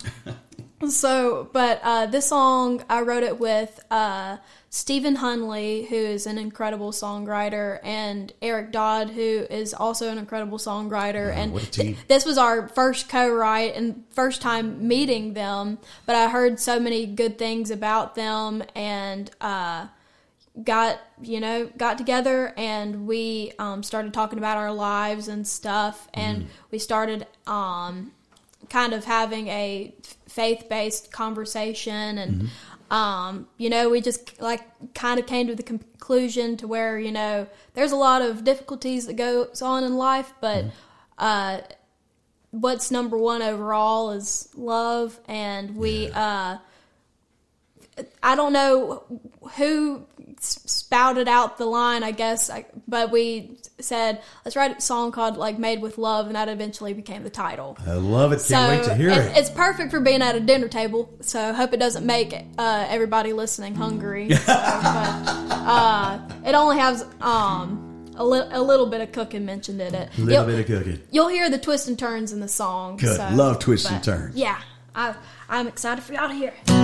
so, but uh, this song I wrote it with uh, Stephen Hunley, who is an incredible songwriter, and Eric Dodd, who is also an incredible songwriter. Wow, and what a team. th- this was our first co-write and first time meeting them. But I heard so many good things about them, and uh, got you know got together and we um, started talking about our lives and stuff, and we started. Um, kind of having a faith-based conversation, and mm-hmm. um, you know, we just like kind of came to the conclusion to where, you know, there's a lot of difficulties that goes on in life, but mm-hmm. uh, what's number one overall is love. And we, yeah. uh, I don't know who spouted out the line, I guess, but we said, let's write a song called like Made with Love, and that eventually became the title. I love it. Can't so wait to hear it, it. It's perfect for being at a dinner table, so I hope it doesn't make uh, everybody listening hungry. So, but, uh, it only has um, a, li- a little bit of cooking mentioned in it. A little you'll, bit of cooking. You'll hear the twists and turns in the song. Good. So, Love twists but, and turns. Yeah, I, I'm excited for y'all to hear it.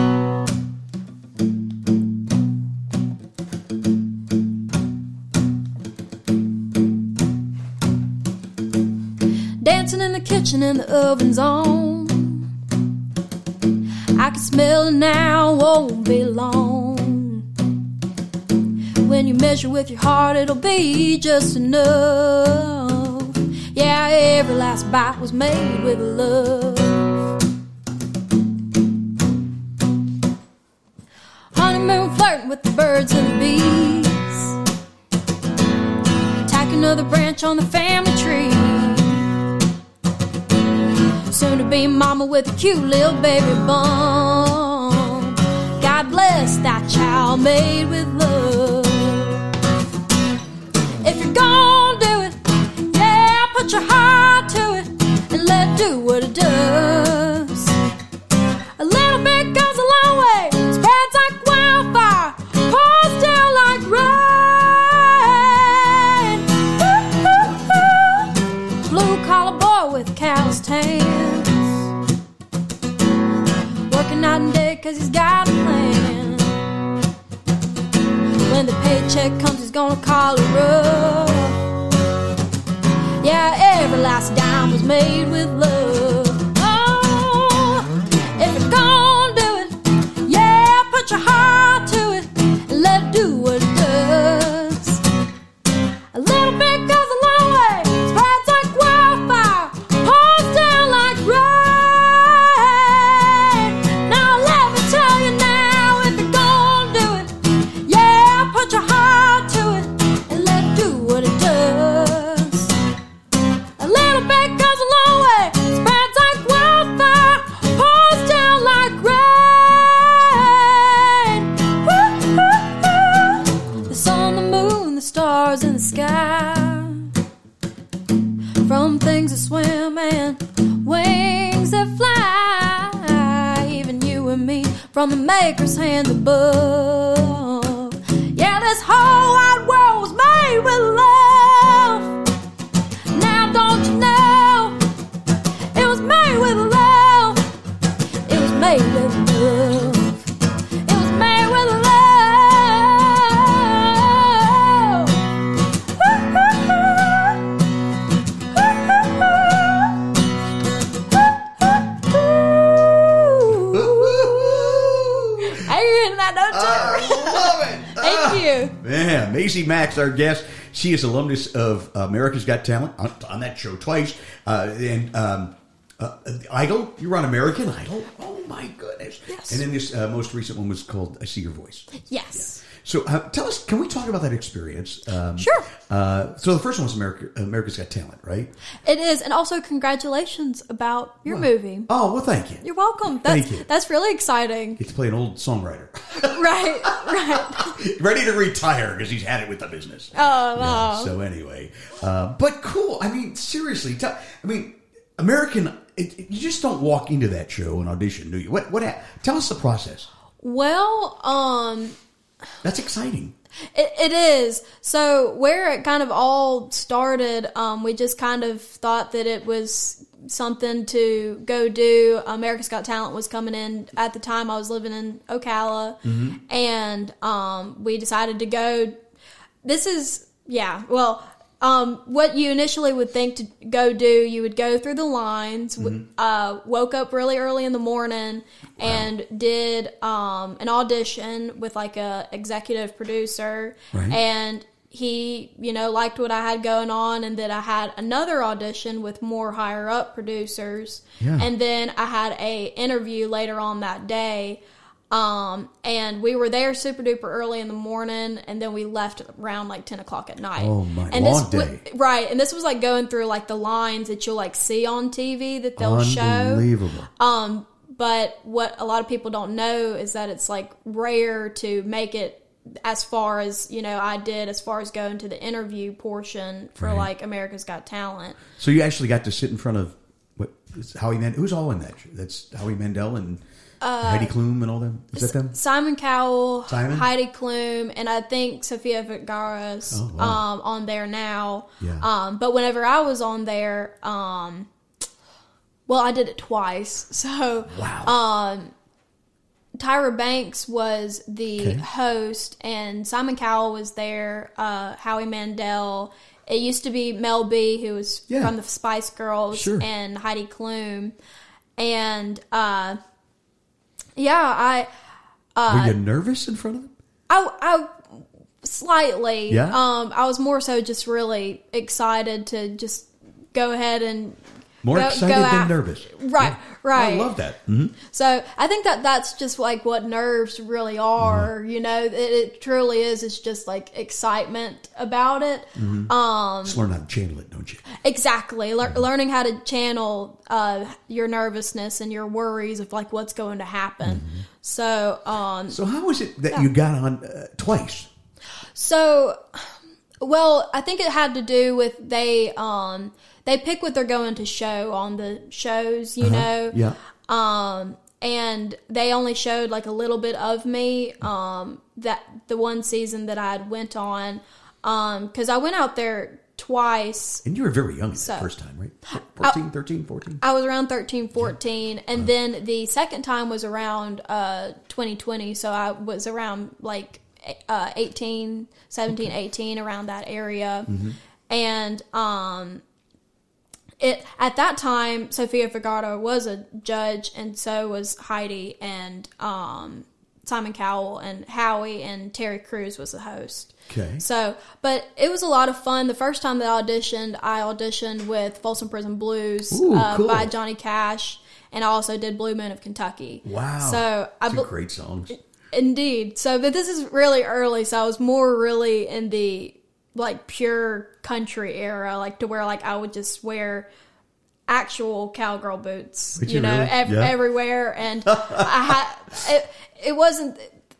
Dancing in the kitchen and the oven's on. I can smell it now, won't be long. When you measure with your heart, it'll be just enough. Yeah, every last bite was made with love. Honeymoon flirting with the birds and the bees. Tack another branch on the family tree. Soon to be mama with a cute little baby bump. God bless that child made with love. If you're gonna do it, yeah, put your heart to it and let it do what it does. A little bit goes a long way, spreads like wildfire, pours down like rain. Ooh, ooh, ooh. Blue collar boy with calloused hands, working night and day cause he's got a plan. When the paycheck comes, he's gonna call it rough. Yeah, every last dime was made with love. Oh, if you're gonna do it, yeah, put your heart to it and let it do what it does. A little bit goes a long way, spreads like wildfire, pours down like rain. Now let me tell you now, if you're gonna do it, yeah, put your heart to it and let it do what it does. A little bit goes a long way, spreads like wildfire, pours down like rain. Woo-hoo-hoo. The sun, the moon, the stars in the sky, from things that swim and wings that fly, even you and me, from the maker's hand above. Yeah, this whole wide world was made with love. Now don't you know, it was made with love. It was made with love. It was made with love. that note too. I love it. Thank Ah. you. Man, Maisie Max, our guest. She is alumnus of America's Got Talent, on, on that show twice. Uh, and um, uh, Idol, you were on American Idol. Oh, my goodness. Yes. And then this uh, most recent one was called I See Your Voice. Yes. So uh, tell us, can we talk about that experience? Um, Sure. Uh, so the first one was America, America's Got Talent, right? It is, and also congratulations about your movie. Oh, well, thank you. You're welcome. That's Thank you. that's really exciting. Get to play an old songwriter. Right, right. Ready to retire because he's had it with the business. Oh, Yeah, no. so anyway, uh, but cool. I mean, seriously. Tell, I mean, American. It, it- you just don't walk into that show and audition, do you? What? What? hap- Tell us the process. Well, um, That's exciting. It, it is. So where it kind of all started, um, we just kind of thought that it was something to go do. America's Got Talent was coming in at the time. I was living in Ocala, and um, we decided to go. This is yeah. Well, um, what you initially would think to go do, you would go through the lines. w Uh, woke up really early in the morning and did um, an audition with like a executive producer, Right. and he, you know, liked what I had going on, and then I had another audition with more higher up producers, Yeah. and then I had a interview later on that day. Um, and we were there super duper early in the morning, and then we left around like ten o'clock at night. Oh, my- and long this, day. right? And this was like going through like the lines that you'll like see on T V that they'll show. Unbelievable. Um, but what a lot of people don't know is that it's like rare to make it as far as, you know, I did as far as going to the interview portion for Right. like America's Got Talent. So you actually got to sit in front of what? Is Howie Mandel? Who's all in that? show? That's Howie Mandel and Heidi Klum and all them. Is that them? Simon Cowell, Simon? Heidi Klum, and I think Sofia Vergara's Oh, wow. um, on there now. Yeah. Um, but whenever I was on there, um, well, I did it twice. So Wow. um, Tyra Banks was the Okay. host, and Simon Cowell was there, uh, Howie Mandel. It used to be Mel B, who was Yeah. from the Spice Girls, Sure. and Heidi Klum. And uh, yeah, I. Were you nervous in front of them? I, I slightly. Yeah? Um, I was more so just really excited to just go ahead and More go- excited go than af- nervous. Right, Yeah. right. I love that. hmm So I think that that's just like what nerves really are. Mm-hmm. You know, it, it truly is. It's just like excitement about it. Um, Just learn how to channel it, don't you? exactly. Lear Mm-hmm. Learning how to channel uh, your nervousness and your worries of like what's going to happen. Mm-hmm. So, um, So how was it that you got on uh, twice? So, well, I think it had to do with they um they pick what they're going to show on the shows, you know. Yeah. Um and they only showed like a little bit of me um that the one season that I had went on um cuz I went out there twice. And you were very young So- the first time, right? fourteen, thirteen, fourteen? I was around thirteen, fourteen, and then the second time was around uh twenty twenty, so I was around like uh eighteen, seventeen, eighteen, around that area. And um it at that time Sofia Vergara was a judge, and so was Heidi, and um Simon Cowell and Howie, and Terry Crews was the host. Okay. So, but it was a lot of fun. The first time that I auditioned, I auditioned with Folsom Prison Blues Ooh, uh, cool. by Johnny Cash, and I also did Blue Moon of Kentucky. Wow. So I Two bel- great songs. Indeed. So, but this is really early, so I was more really in the like pure country era, like to where like I would just wear actual cowgirl boots, Would you you know, really? ev- Yeah. everywhere, and I had it. It wasn't.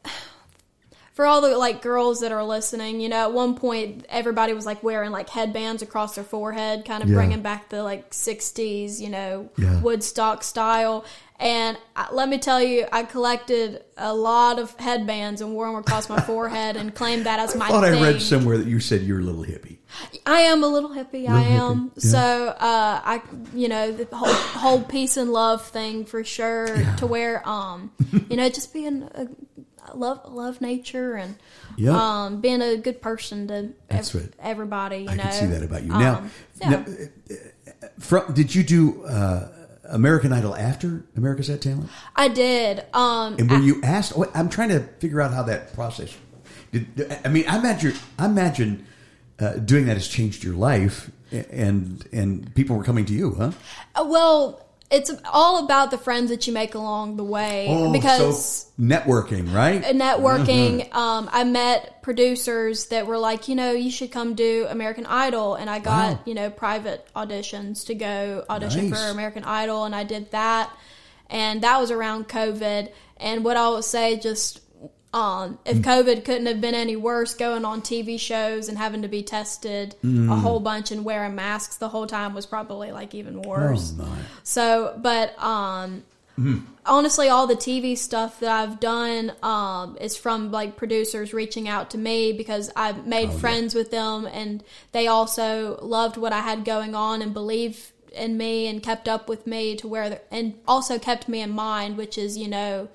For all the like girls that are listening, you know, at one point everybody was like wearing like headbands across their forehead, kind of Yeah. bringing back the like sixties, you know, Yeah. Woodstock style. And I, let me tell you, I collected a lot of headbands and wore them across my forehead and claimed that as my I thought thing. I read somewhere that you said you're a little hippie. I am a little hippie. I Little am. hippie, yeah. So, uh, I, you know, the whole, whole peace and love thing for sure. Yeah. To where, um, you know, just being a, I love love nature and Yeah. um, being a good person to That's ev- right. everybody. You I know, can see that about you. Um, Now, yeah. now, uh, from, did you do uh, American Idol after America's Got Talent? I did. Um, And were I- you asked? I'm trying to figure out how that process. Did, I mean, I imagine. I imagine uh, doing that has changed your life, and and people were coming to you, huh? well, it's all about the friends that you make along the way. Oh, because so networking, right? networking, um, I met producers that were like, you know, you should come do American Idol. And I got, Wow. you know, private auditions to go audition Nice. for American Idol. And I did that. And that was around COVID. And what I would say, just um, if COVID couldn't have been any worse, going on T V shows and having to be tested a whole bunch and wearing masks the whole time was probably like even worse. Oh my! So, but um, honestly, all the T V stuff that I've done um, is from like producers reaching out to me because I've made friends with them, and they also loved what I had going on and believed in me and kept up with me to where, and also kept me in mind, which is, you know,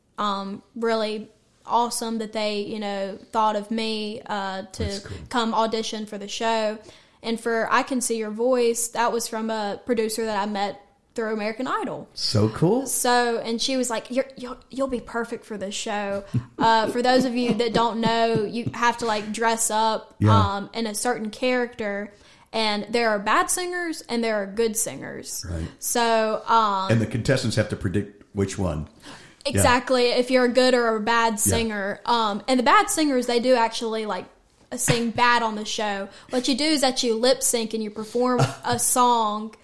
um, really awesome that they, you know, thought of me uh, to cool. come audition for the show. And for I Can See Your Voice, that was from a producer that I met through American Idol. So cool. So, and she was like, You're, you'll, you'll be perfect for this show. Uh, for those of you that don't know, you have to like dress up Yeah. um, in a certain character. And there are bad singers and there are good singers. Right. So, um, And the contestants have to predict which one. exactly, if you're a good or a bad singer. Um, and the bad singers, they do actually like sing bad on the show. What you do is that you lip sync and you perform a song,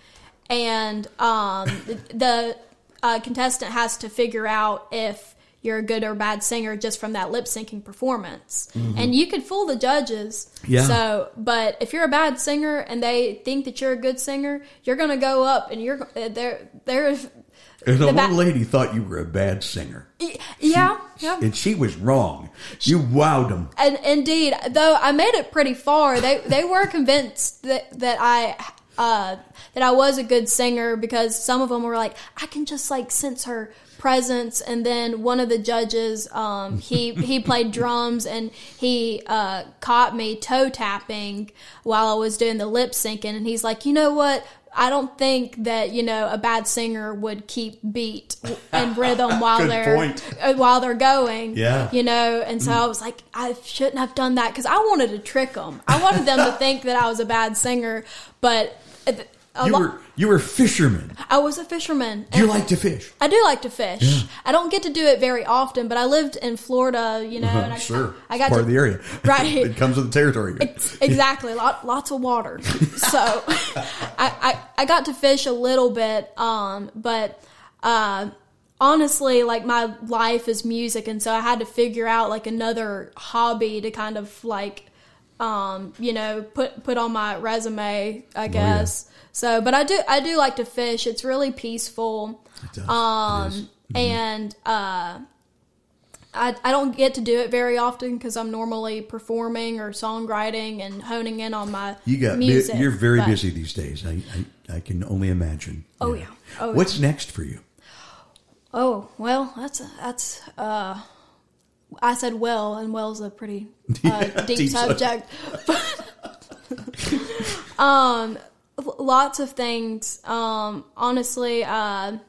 and um, the, the uh, contestant has to figure out if you're a good or bad singer just from that lip syncing performance. And you could fool the judges. Yeah. So, but if you're a bad singer and they think that you're a good singer, you're going to go up and you're there. There's And the, the one ba- lady thought you were a bad singer. yeah, yeah. And she was wrong. You wowed them. And indeed, though I made it pretty far, they they were convinced that that I uh, that I was a good singer, because some of them were like, I can just like sense her presence. And then one of the judges, um, he he played drums, and he uh, caught me toe tapping while I was doing the lip syncing, and he's like, you know what? I don't think that, you know, a bad singer would keep beat and rhythm while Good they're point. uh, while they're going. Yeah. You know, and so I was like, I shouldn't have done that, because I wanted to trick them. I wanted them to think that I was a bad singer, but a You lo- were you were a fisherman. I was a fisherman. Do you And like to fish? I do like to fish. Yeah. I don't get to do it very often, but I lived in Florida, you know, and I, Sure. I got It's part to, of the area. Right. It comes with the territory. Exactly. Lot, lots of water. So I, I, I got to fish a little bit, um, but uh, honestly, like, my life is music, and so I had to figure out like another hobby to kind of like, um, you know, put put on my resume, I guess. So, but I do I do like to fish. It's really peaceful. It does. Um, It is. and uh, I, I don't get to do it very often because I'm normally performing or songwriting and honing in on my You got bu- music. you're very but- busy these days. I, I I can only imagine. Oh, yeah. Oh, What's next for you? Oh, well, that's that's. Uh, I said well, and well's a pretty uh, deep, deep subject. um, lots of things. Um, honestly, uh,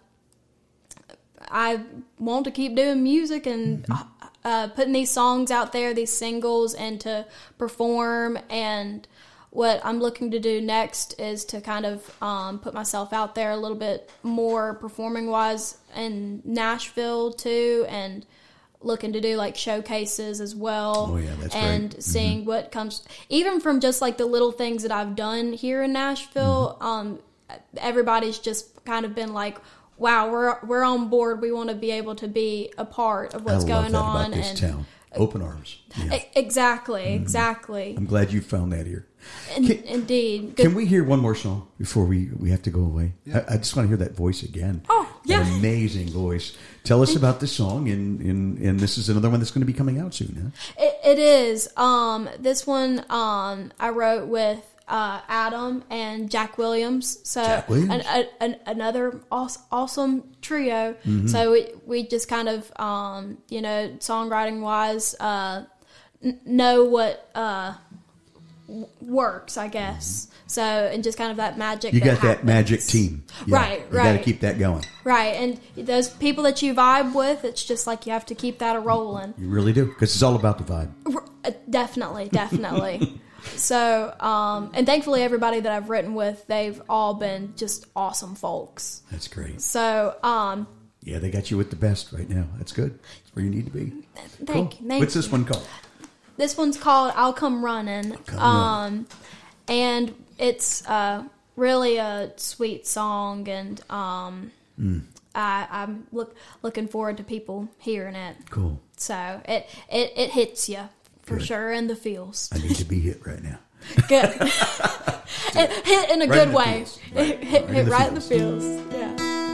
I want to keep doing music and uh, putting these songs out there, these singles, and to perform. And what I'm looking to do next is to kind of um, put myself out there a little bit more performing wise in Nashville too, and looking to do like showcases as well. Oh, yeah, that's and great. seeing what comes, even from just like the little things that I've done here in Nashville. Mm-hmm. Um, everybody's just kind of been like, wow, we're we're on board. We want to be able to be a part of what's I love going that on. about this and town. Open arms. Yeah. E- exactly, exactly. I'm glad you found that here. In, Can- indeed. Good. Can we hear one more song before we, we have to go away? I, I just want to hear that voice again. Oh, yeah. That amazing voice. Tell us about this song, and, and, and this is another one that's going to be coming out soon, huh? It, it is. Um, this one um, I wrote with uh, Adam and Jack Williams. So Jack Williams. An, a, an, another awesome, awesome trio. Mm-hmm. So we we just kind of um, you know, songwriting wise, uh, n- know what uh, w- works, I guess. So, and just kind of that magic. You that got happens. that magic team. Yeah, Right, You got to right. keep that going. Right, and those people that you vibe with, it's just like you have to keep that a rolling. You really do, because it's all about the vibe. Uh, Definitely, definitely. So, um, and thankfully, everybody that I've written with, they've all been just awesome folks. That's great. So, um, Yeah, they got you with the best right now. That's good. That's where you need to be. thank Cool. you. Thank What's you. this one called? This one's called "I'll Come Running," Come um, and it's uh, really a sweet song, and um, Mm. I, I'm look looking forward to people hearing it. Cool. So it it, it hits you for Good. sure in the feels. I need to be hit right now. Good. it hit in a Right good in the way. feels. Right. Hit, Right in hit the right in the feels. feels. Yeah.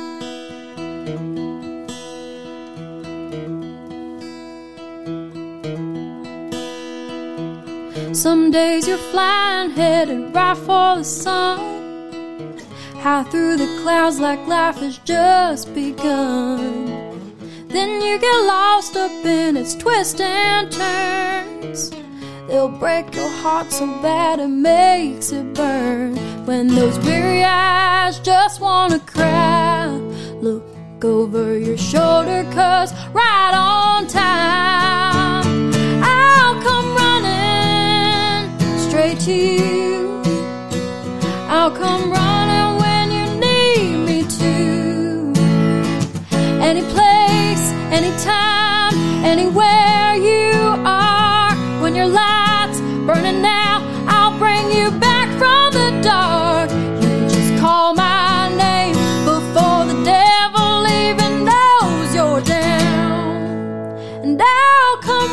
Some days you're flying, headed right for the sun. High through the clouds like life has just begun. Then you get lost up in its twists and turns. They'll break your heart so bad it makes it burn. When those weary eyes just wanna cry, look over your shoulder, 'cause right on time I'll come running straight to you. I'll come running when you need me to. Any place, anytime, anywhere you are. When your light's burning now, I'll bring you back from the dark. You just call my name before the devil even knows you're down. And I'll come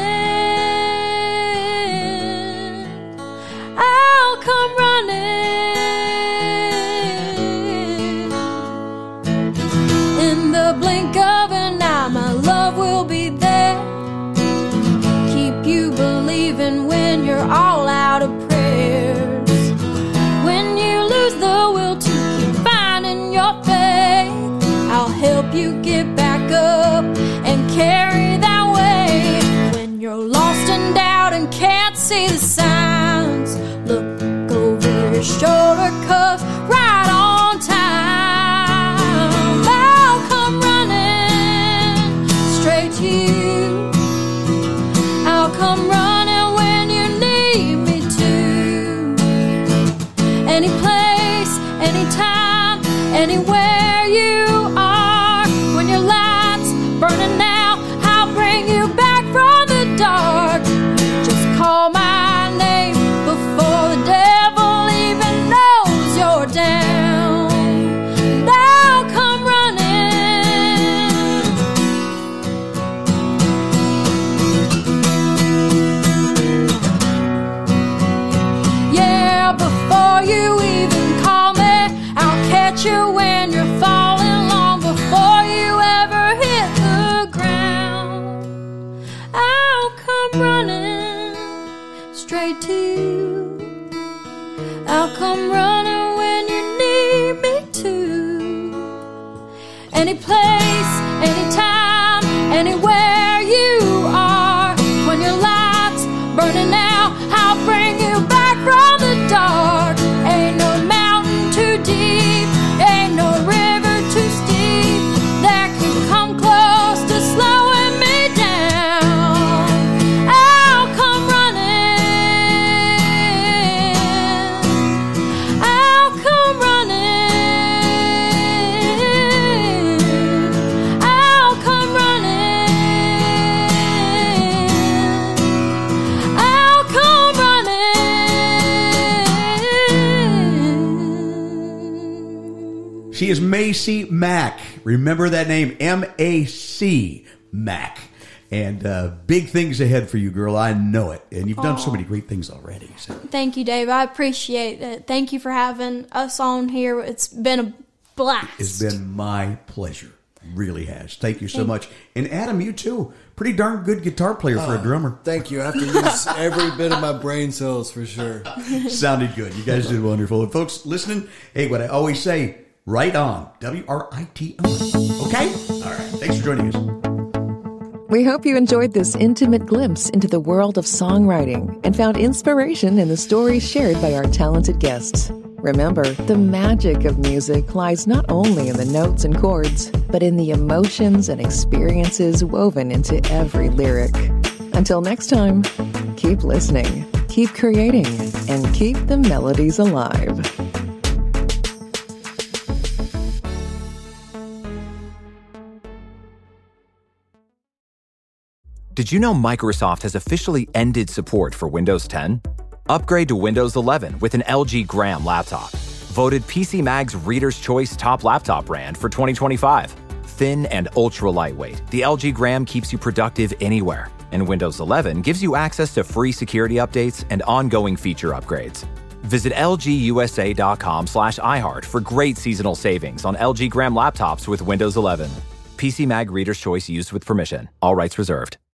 running. I'll come running. In the blink of an eye, my love will be there. Keep you believing when you're all out of prayers. When you lose the will to keep finding your faith, I'll help you get back up and carry that weight. When you're lost in doubt and can't see the signs, look over your shoulder, 'cause right on time I'll come running straight to you. I'll come running when you need me to. Any place, anytime, anywhere you are. When your light's burning now, I'll bring you back from the dark. Just call my name before the devil even knows you're down. And I'll come running. Yeah, before you even call me, I'll catch you when you're falling, long before you ever hit the ground. I'll come running straight to you. I'll come running when you need me to. Any place, anytime, anywhere you are. When your light's burning out, I'll bring you back from the dark. Ain't no mountain too deep, ain't no river too steep that could come close to slowing me down. I'll come running. I'll come running. I'll come running. I'll come running. She is Macy Mack. Remember that name, M A C Mack. And uh, big things ahead for you, girl. I know it. And you've done so many great things already. So. Thank you, Dave. I appreciate it. Thank you for having us on here. It's been a blast. It's been my pleasure. Really has. Thank you so Thank- much. And Adam, you too. Pretty darn good guitar player for a drummer. Thank you. I have to use every bit of my brain cells for sure. Sounded good. You guys did wonderful. And folks listening, hey, what I always say, right on. W R I T O N. Okay? All right. Thanks for joining us. We hope you enjoyed this intimate glimpse into the world of songwriting and found inspiration in the stories shared by our talented guests. Remember, the magic of music lies not only in the notes and chords, but in the emotions and experiences woven into every lyric. Until next time, keep listening, keep creating, and keep the melodies alive. Did you know Microsoft has officially ended support for Windows ten? Upgrade to Windows eleven with an L G Gram laptop. Voted P C Mag's Reader's Choice Top Laptop Brand for twenty twenty-five. Thin and ultra lightweight, the L G Gram keeps you productive anywhere. And Windows eleven gives you access to free security updates and ongoing feature upgrades. Visit lgusa.com slash iHeart for great seasonal savings on L G Gram laptops with Windows eleven. P C Mag Reader's Choice used with permission. All rights reserved.